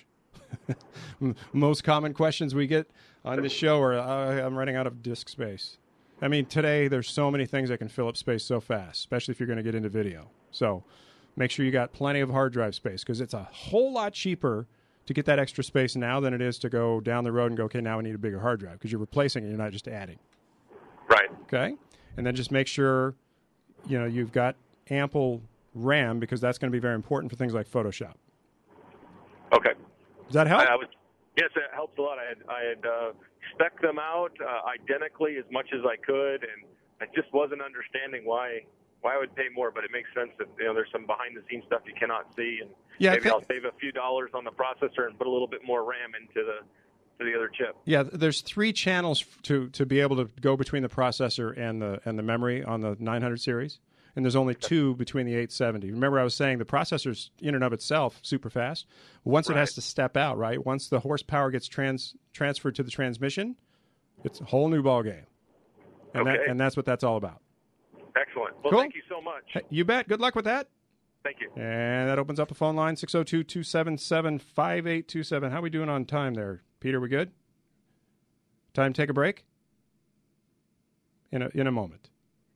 Most common questions we get on this show are, uh, "I'm running out of disk space." I mean, today there's so many things that can fill up space so fast, especially if you're going to get into video. So make sure you got plenty of hard drive space because it's a whole lot cheaper to get that extra space now than it is to go down the road and go, okay, now we need a bigger hard drive because you're replacing it, you're not just adding. Right. Okay? And then just make sure, you know, you've got ample RAM because that's going to be very important for things like Photoshop. Okay. Does that help? I, I was, yes, it helps a lot. I had, I had uh, spec'd them out uh, identically as much as I could, and I just wasn't understanding why why I would pay more, but it makes sense that, you know, there's some behind-the-scenes stuff you cannot see, and yeah, maybe think, I'll save a few dollars on the processor and put a little bit more RAM into the to the other chip. Yeah, there's three channels to to be able to go between the processor and the and the memory on the nine hundred series. and there's only two between the eight seventy. Remember I was saying the processor's in and of itself super fast. Once Right. it has to step out, right? Once the horsepower gets trans transferred to the transmission, it's a whole new ball game. And, Okay. that, and that's what that's all about. Excellent. Well, Cool. thank you so much. Hey, you bet. Good luck with that. Thank you. And that opens up the phone line, six oh two, two seven seven, five eight two seven. How we doing on time there, Peter? We good? Time to take a break? In a, in a moment.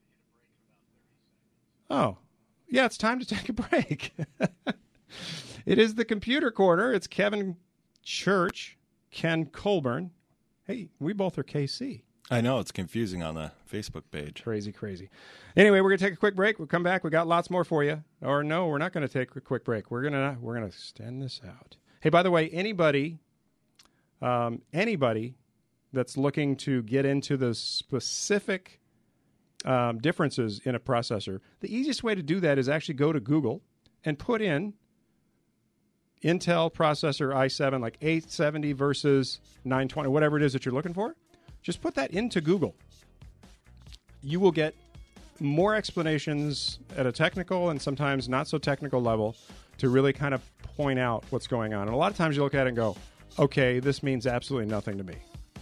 Oh, yeah, it's time to take a break. It is the Computer Corner. It's Kevin Church, Ken Colburn. Hey, we both are K C. I know, it's confusing on the Facebook page. Crazy, crazy. Anyway, we're going to take a quick break. We'll come back. We got lots more for you. Or no, we're not going to take a quick break. We're going to we're going to extend this out. Hey, by the way, anybody um, anybody that's looking to get into the specific um, differences in a processor, the easiest way to do that is actually go to Google and put in Intel processor i seven, like eight seventy versus nine twenty, whatever it is that you're looking for. Just put that into Google. You will get more explanations at a technical and sometimes not so technical level to really kind of point out what's going on. And a lot of times you look at it and go, okay, this means absolutely nothing to me.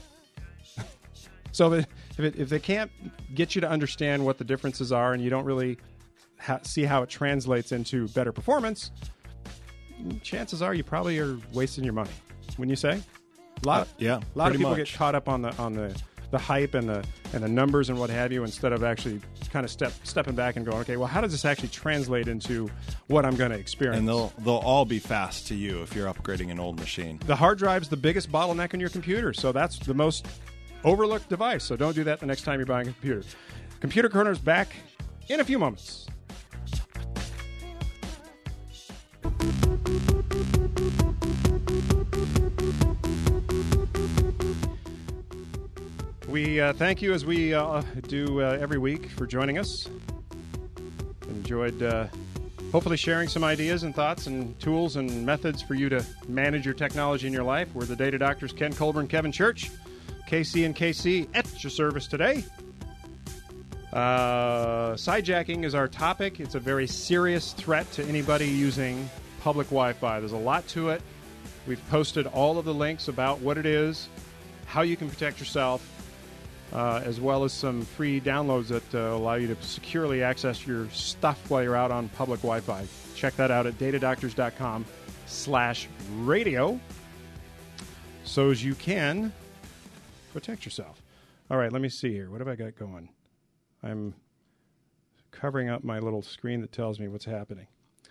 So if, it, if they can't get you to understand what the differences are and you don't really ha- see how it translates into better performance, chances are you probably are wasting your money. Wouldn't you say? A lot, Uh, yeah, a lot of pretty people much. get caught up on the on the, the hype and the and the numbers and what have you, instead of actually kind of step stepping back and going, okay, well, how does this actually translate into what I'm going to experience? And they'll they'll all be fast to you if you're upgrading an old machine. The hard drive's the biggest bottleneck in your computer, so that's the most overlooked device. So don't do that the next time you're buying a computer. Computer Corner's back in a few moments. We uh, thank you, as we uh, do uh, every week, for joining us. Enjoyed uh, hopefully sharing some ideas and thoughts and tools and methods for you to manage your technology in your life. We're the Data Doctors, Ken Colburn, Kevin Church, K C and K C at your service today. Uh, sidejacking is our topic. It's a very serious threat to anybody using public Wi-Fi. There's a lot to it. We've posted all of the links about what it is, how you can protect yourself, uh, as well as some free downloads that uh, allow you to securely access your stuff while you're out on public Wi-Fi. Check that out at datadoctors.com slash radio so as you can protect yourself. All right, let me see here. What have I got going? I'm covering up my little screen that tells me what's happening.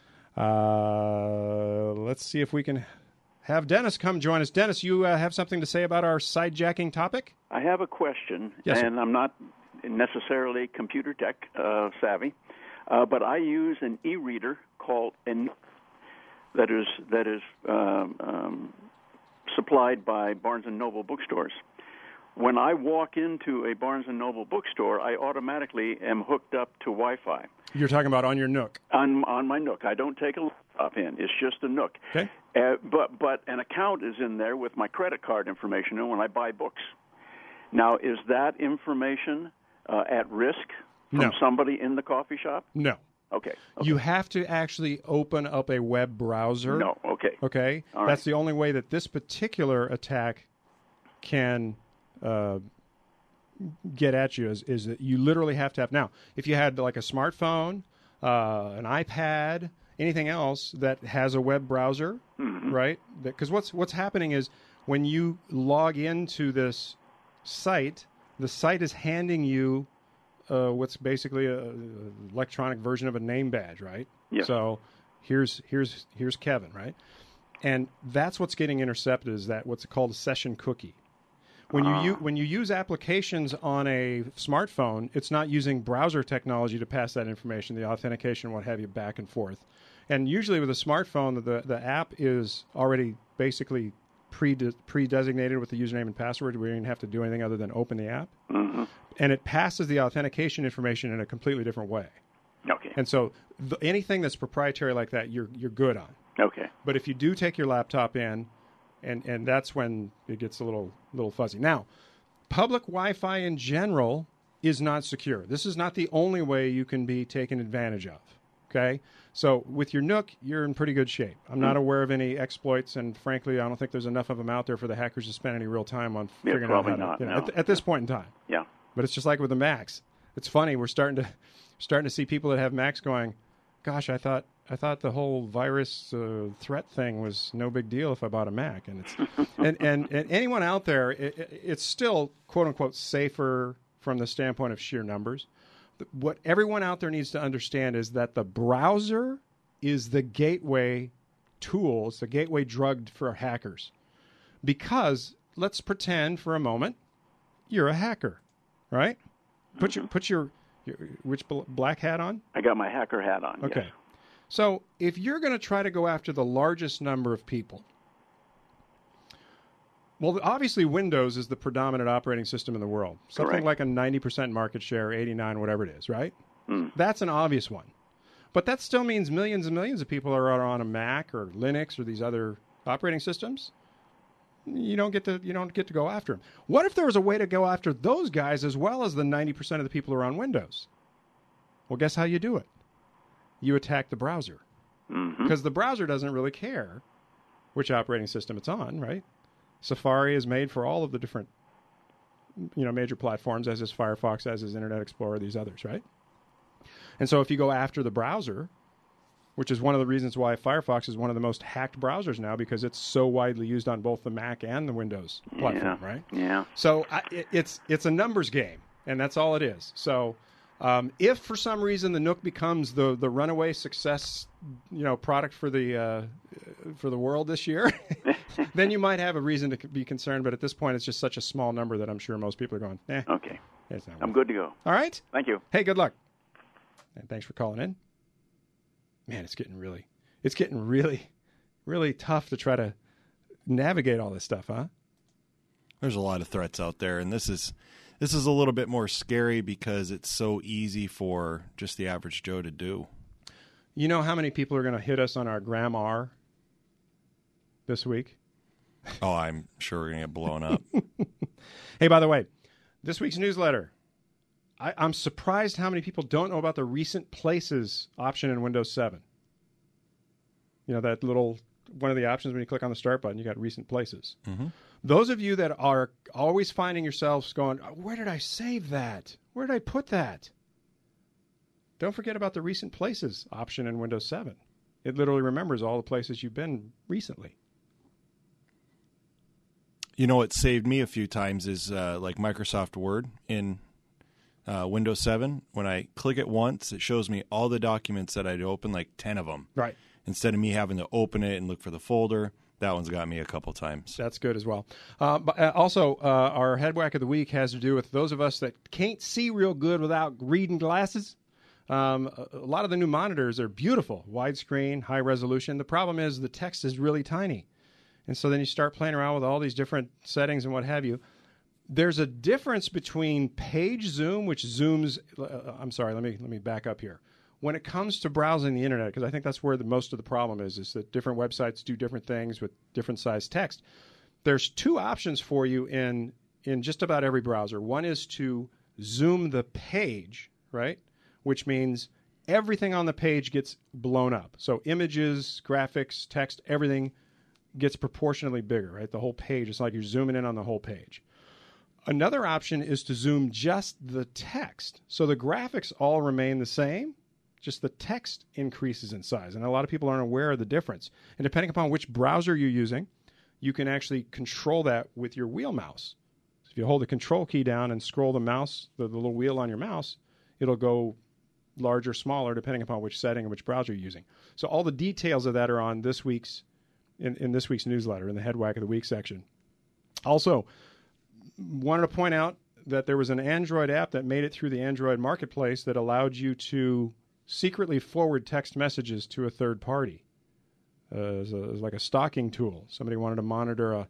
Uh, let's see if we can have Dennis come join us. Dennis, you uh, have something to say about our sidejacking topic? I have a question, Yes, sir. and I'm not necessarily computer tech uh, savvy, uh, but I use an e-reader called an that is that is um, um, supplied by Barnes and Noble bookstores. When I walk into a Barnes and Noble bookstore, I automatically am hooked up to Wi-Fi. You're talking about on your Nook. On on my Nook. I don't take a laptop in. It's just a Nook. Okay. Uh, but but an account is in there with my credit card information and when I buy books. Now, is that information uh, at risk from No. somebody in the coffee shop? No. Okay. You have to actually open up a web browser. No. Okay. Okay? All right. That's the only way that this particular attack can uh, get at you is, is that you literally have to have. Now, if you had like a smartphone, uh, an iPad, anything else that has a web browser, Mm-hmm. right? Because what's what's happening is when you log into this site, the site is handing you uh, what's basically a, a electronic version of a name badge, right? Yeah. So here's here's here's Kevin, right? And that's what's getting intercepted, is that what's called a session cookie. When you, u- when you use applications on a smartphone, it's not using browser technology to pass that information, the authentication, what have you, back and forth. And usually with a smartphone, the the app is already basically pre pre-designated with the username and password. We don't even have to do anything other than open the app. Mm-hmm. And it passes the authentication information in a completely different way. Okay. And so th- anything that's proprietary like that, you're you're good on. Okay. But if you do take your laptop in, and, and that's when it gets a little little fuzzy. Now, public Wi-Fi in general is not secure. This is not the only way you can be taken advantage of. Okay? So with your Nook, you're in pretty good shape. I'm not aware of any exploits, and frankly, I don't think there's enough of them out there for the hackers to spend any real time on Yeah, figuring out how probably to, not, you know, no. at, at this point in time. Yeah. But it's just like with the Macs. It's funny. We're starting to starting to see people that have Macs going, gosh, I thought I thought the whole virus uh, threat thing was no big deal if I bought a Mac. And it's and, and, and anyone out there, it, it, it's still, quote unquote, safer from the standpoint of sheer numbers. What everyone out there needs to understand is that the browser is the gateway tool. It's the gateway drug for hackers. Because let's pretend for a moment you're a hacker, right? Put your put your, your which bl- black hat on? I got my hacker hat on. Okay. Yes. So if you're going to try to go after the largest number of people, well, obviously Windows is the predominant operating system in the world. Something Correct. like a ninety percent market share, eighty-nine, whatever it is, right? Mm. That's an obvious one. But that still means millions and millions of people are on a Mac or Linux or these other operating systems. You don't get to you don't get to go after them. What if there was a way to go after those guys as well as the ninety percent of the people who are on Windows? Well, guess how you do it? You attack the browser. Mm-hmm. Because the browser doesn't really care which operating system it's on, right? Safari is made for all of the different you know major platforms, as is Firefox, as is Internet Explorer, these others, right? And so if you go after the browser, which is one of the reasons why Firefox is one of the most hacked browsers now, because it's so widely used on both the Mac and the Windows platform, Yeah. right? Yeah. So I, it, it's it's a numbers game, and that's all it is. So um, if for some reason the Nook becomes the the runaway success, you know, product for the uh, for the world this year, then you might have a reason to be concerned. But at this point, it's just such a small number that I'm sure most people are going, eh. Okay. It's not I'm worth good to go. All right. Thank you. Hey, good luck. And thanks for calling in. Man, it's getting really, it's getting really, really tough to try to navigate all this stuff, huh? There's a lot of threats out there, and this is this is a little bit more scary because it's so easy for just the average Joe to do. You know how many people are going to hit us on our Gram R this week? Oh, I'm sure we're going to get blown up. Hey, by the way, this week's newsletter. I, I'm surprised how many people don't know about the recent places option in Windows seven. You know, that little, one of the options when you click on the start button, you got recent places. Mm-hmm. Those of you that are always finding yourselves going, where did I save that? Where did I put that? Don't forget about the recent places option in Windows seven. It literally remembers all the places you've been recently. You know what saved me a few times is uh, like Microsoft Word in uh, Windows seven. When I click it once, it shows me all the documents that I'd opened, like ten of them. Right. Instead of me having to open it and look for the folder, that one's got me a couple times. That's good as well. Uh, but uh, also, uh, our head whack of the week has to do with those of us that can't see real good without reading glasses. Um, a, a lot of the new monitors are beautiful, widescreen, high resolution. The problem is the text is really tiny. And so then you start playing around with all these different settings and what have you. There's a difference between page zoom, which zooms. Uh, I'm sorry, let me let me back up here. When it comes to browsing the internet, because I think that's where the most of the problem is, is that different websites do different things with different size text. There's two options for you in in just about every browser. One is to zoom the page, right? Which means everything on the page gets blown up. So images, graphics, text, everything gets proportionally bigger, right? The whole page, it's like you're zooming in on the whole page. Another option is to zoom just the text. So the graphics all remain the same, just the text increases in size. And a lot of people aren't aware of the difference. And depending upon which browser you're using, you can actually control that with your wheel mouse. So if you hold the control key down and scroll the mouse, the, the little wheel on your mouse, it'll go larger, smaller, depending upon which setting and which browser you're using. So all the details of that are on this week's in, in this week's newsletter in the Head Whack of the Week section. Also, wanted to point out that there was an Android app that made it through the Android marketplace that allowed you to secretly forward text messages to a third party. Uh, as, a, as like a stalking tool. Somebody wanted to monitor a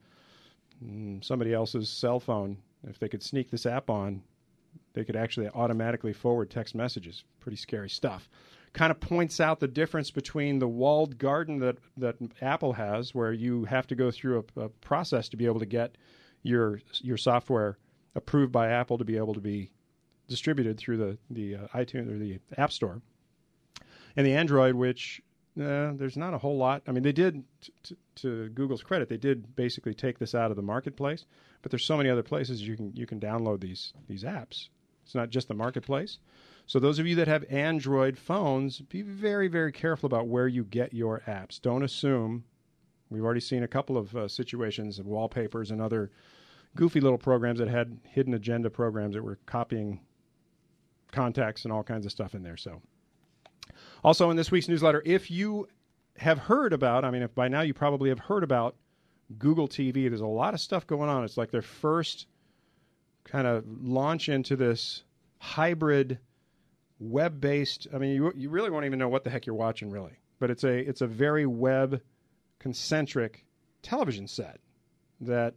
mm, somebody else's cell phone. If they could sneak this app on, they could actually automatically forward text messages. Pretty scary stuff. Kind of points out the difference between the walled garden that, that Apple has, where you have to go through a, a process to be able to get your your software approved by Apple to be able to be distributed through the the uh, iTunes or the App Store, and the Android, which uh, there's not a whole lot. I mean, they did, t- t- to Google's credit, they did basically take this out of the marketplace. But there's so many other places you can you can download these these apps. It's not just the marketplace. So those of you that have Android phones, be very, very careful about where you get your apps. Don't assume. We've already seen a couple of uh, situations of wallpapers and other goofy little programs that had hidden agenda programs that were copying contacts and all kinds of stuff in there. So, also in this week's newsletter, if you have heard about, I mean, if by now you probably have heard about Google T V, there's a lot of stuff going on. It's like their first kind of launch into this hybrid web-based. I mean, you you really won't even know what the heck you're watching, really. But it's a it's a very web-concentric television set that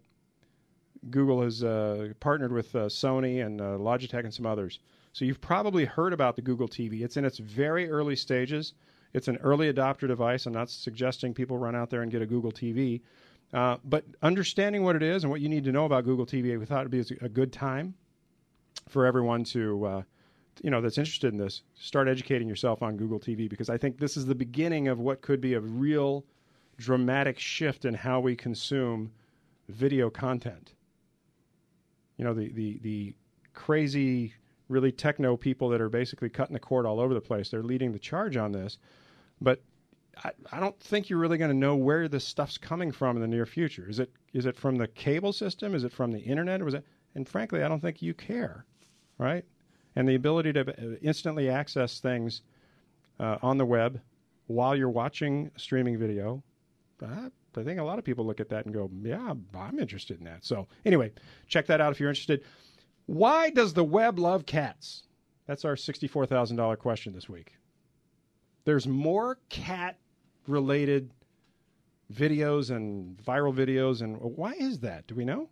Google has uh, partnered with uh, Sony and uh, Logitech and some others. So you've probably heard about the Google T V. It's in its very early stages. It's an early adopter device. I'm not suggesting people run out there and get a Google T V. Uh, but understanding what it is and what you need to know about Google T V, we thought it would be a good time for everyone to, uh, you know, that's interested in this, start educating yourself on Google T V, because I think this is the beginning of what could be a real dramatic shift in how we consume video content. You know, the, the, the crazy, really techno people that are basically cutting the cord all over the place, they're leading the charge on this. But I, I don't think you're really going to know where this stuff's coming from in the near future. Is it is it from the cable system? Is it from the internet? Or is it? And frankly, I don't think you care, right? And the ability to instantly access things uh, on the web while you're watching streaming video, I, I think a lot of people look at that and go, yeah, I'm interested in that. So anyway, check that out if you're interested. Why does the web love cats? That's our sixty-four thousand dollars question this week. There's more cat-related videos and viral videos, and why is that? Do we know?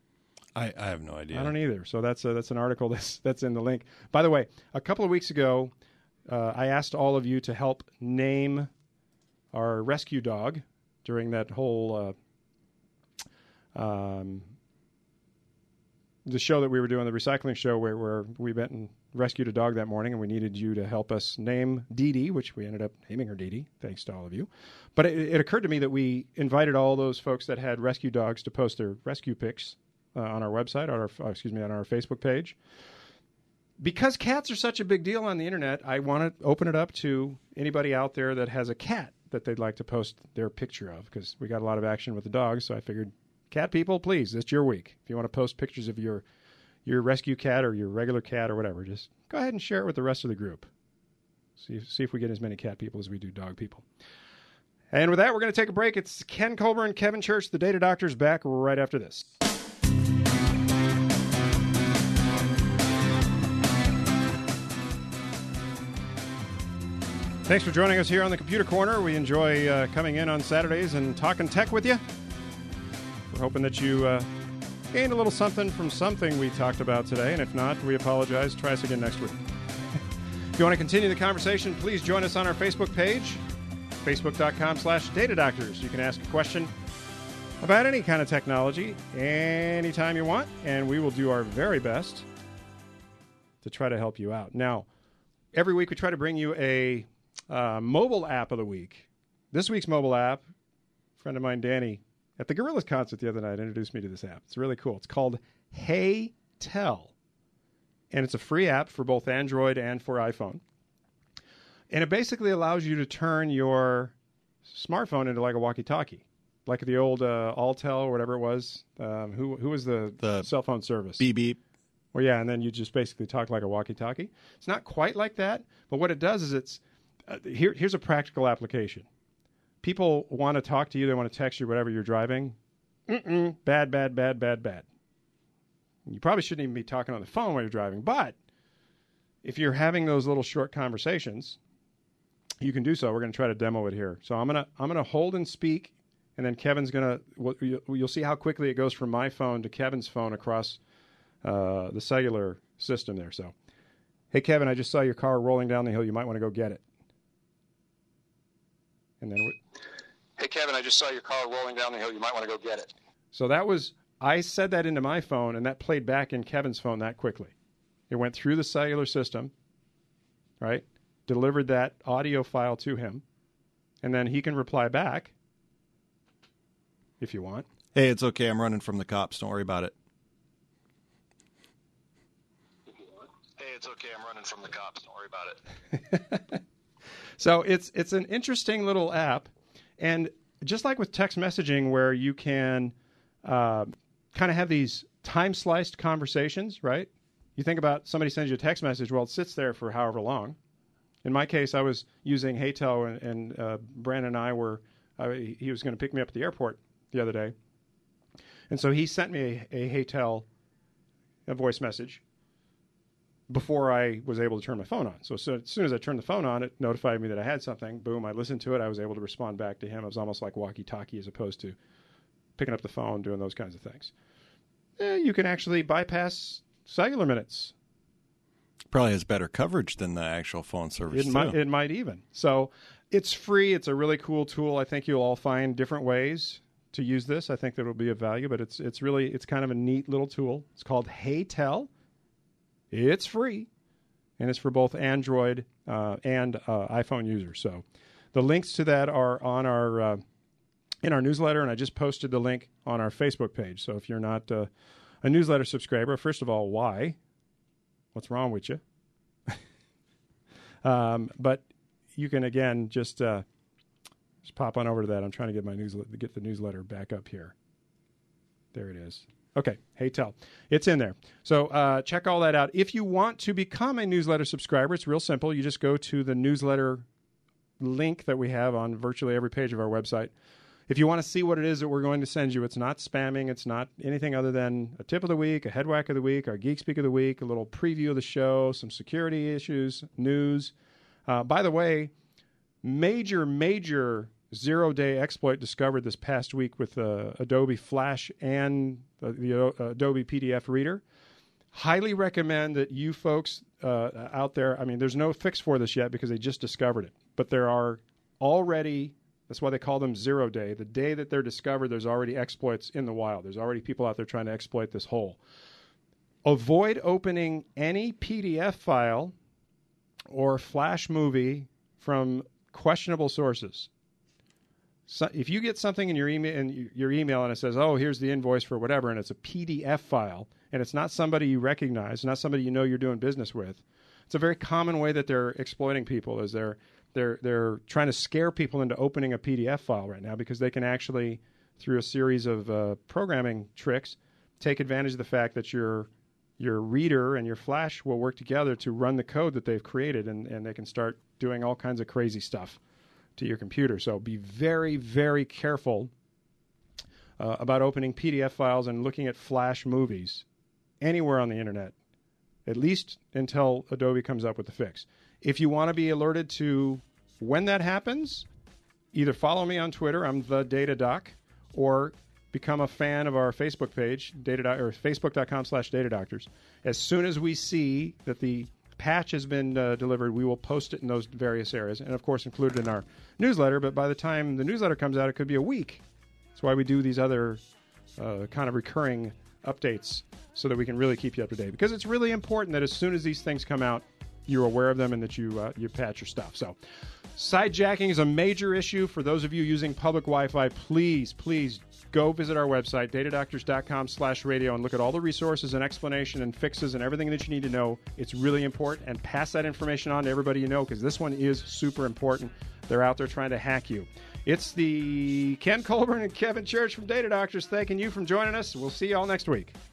I, I have no idea. I don't either. So that's a, that's an article that's that's in the link. By the way, a couple of weeks ago, uh, I asked all of you to help name our rescue dog during that whole uh, um, the show that we were doing, the recycling show, where, where we went and rescued a dog that morning, and we needed you to help us name Dee Dee, which we ended up naming her Dee Dee, thanks to all of you. But it, it occurred to me that we invited all those folks that had rescue dogs to post their rescue pics uh, on our website, on our, uh, excuse me, on our Facebook page. Because cats are such a big deal on the internet, I want to open it up to anybody out there that has a cat that they'd like to post their picture of, because we got a lot of action with the dogs, so I figured, cat people, please, it's your week. If you want to post pictures of your your rescue cat or your regular cat or whatever, just go ahead and share it with the rest of the group. See, see if we get as many cat people as we do dog people. And with that, we're going to take a break. It's Ken Colburn, Kevin Church, the Data Doctors, back right after this. Thanks for joining us here on the Computer Corner. We enjoy uh, coming in on Saturdays and talking tech with you. We're hoping that you uh, gained a little something from something we talked about today, and if not, we apologize. Try us again next week. If you want to continue the conversation, please join us on our Facebook page, facebook.com slash Data Doctors. You can ask a question about any kind of technology anytime you want, and we will do our very best to try to help you out. Now, every week we try to bring you a uh, mobile app of the week. This week's mobile app, a friend of mine, Danny, at the Gorillaz concert the other night, introduced me to this app. It's really cool. It's called Hey Tell, and it's a free app for both Android and for iPhone. And it basically allows you to turn your smartphone into like a walkie-talkie, like the old uh, Alltel or whatever it was. Um, who who was the, the cell phone service? Beep beep. Well, yeah, and then you just basically talk like a walkie-talkie. It's not quite like that, but what it does is it's uh, here. Here's a practical application. People want to talk to you. They want to text you, whatever you're driving. Mm-mm, bad, bad, bad, bad, bad. You probably shouldn't even be talking on the phone while you're driving. But if you're having those little short conversations, you can do so. We're going to try to demo it here. So I'm going to I'm going to hold and speak, and then Kevin's going to. You'll see how quickly it goes from my phone to Kevin's phone across uh, the cellular system there. So, hey, Kevin, I just saw your car rolling down the hill. You might want to go get it. And then, we, hey, Kevin, I just saw your car rolling down the hill. You might want to go get it. So that was, I said that into my phone, and that played back in Kevin's phone that quickly. It went through the cellular system, right? Delivered that audio file to him, and then he can reply back if you want. Hey, it's okay. I'm running from the cops. Don't worry about it. Hey, it's okay. I'm running from the cops. Don't worry about it. So it's it's an interesting little app, and just like with text messaging, where you can uh, kind of have these time-sliced conversations, right? You think about somebody sends you a text message, well, it sits there for however long. In my case, I was using Haytel, and, and uh, Brandon and I were, uh, he was going to pick me up at the airport the other day. And so he sent me a, a Haytel a voice message before I was able to turn my phone on. So, so as soon as I turned the phone on, it notified me that I had something. Boom, I listened to it. I was able to respond back to him. It was almost like walkie-talkie as opposed to picking up the phone, doing those kinds of things. Eh, you can actually bypass cellular minutes. Probably has better coverage than the actual phone service. It too. might, it might even. So it's free. It's a really cool tool. I think you'll all find different ways to use this. I think that will be of value, but it's it's really, it's kind of a neat little tool. It's called Haytel. It's free, and it's for both Android uh, and uh, iPhone users. So the links to that are on our uh, in our newsletter, and I just posted the link on our Facebook page. So if you're not uh, a newsletter subscriber, first of all, why? What's wrong with you? um, but you can, again, just uh, just pop on over to that. I'm trying to get my newsletter, get the newsletter back up here. There it is. Okay, Haytel. It's in there. So uh, check all that out. If you want to become a newsletter subscriber, it's real simple. You just go to the newsletter link that we have on virtually every page of our website. If you want to see what it is that we're going to send you, it's not spamming. It's not anything other than a tip of the week, a head whack of the week, our Geek Speak of the week, a little preview of the show, some security issues, news. Uh, by the way, major, major zero-day exploit discovered this past week with uh, Adobe Flash and uh, the uh, Adobe P D F Reader. Highly recommend that you folks uh, out there, I mean, there's no fix for this yet because they just discovered it, but there are already, that's why they call them zero-day. The day that they're discovered, there's already exploits in the wild. There's already people out there trying to exploit this hole. Avoid opening any P D F file or Flash movie from questionable sources. So if you get something in your email, in your email and it says, oh, here's the invoice for whatever, and it's a P D F file, and it's not somebody you recognize, not somebody you know you're doing business with, it's a very common way that they're exploiting people, is they're they're they're trying to scare people into opening a P D F file right now because they can actually, through a series of uh, programming tricks, take advantage of the fact that your your reader and your Flash will work together to run the code that they've created, and, and they can start doing all kinds of crazy stuff to your computer. So be very, very careful uh, about opening P D F files and looking at Flash movies anywhere on the internet, at least until Adobe comes up with the fix. If you want to be alerted to when that happens, either follow me on Twitter, I'm the Data Doc, or become a fan of our Facebook page, Data Do- or facebook.com slash Data Doctors. As soon as we see that the patch has been uh, delivered, we will post it in those various areas, and of course include it in our newsletter. But by the time the newsletter comes out, it could be a week. That's why we do these other uh, kind of recurring updates, so that we can really keep you up to date. Because it's really important that as soon as these things come out, you're aware of them and that you uh, you patch your stuff. So sidejacking is a major issue for those of you using public Wi-Fi. Please, please go visit our website, datadoctors.com slash radio, and look at all the resources and explanation and fixes and everything that you need to know. It's really important, and pass that information on to everybody you know, because this one is super important. They're out there trying to hack you. It's the Ken Colburn and Kevin Church from Data Doctors thanking you for joining us. We'll see you all next week.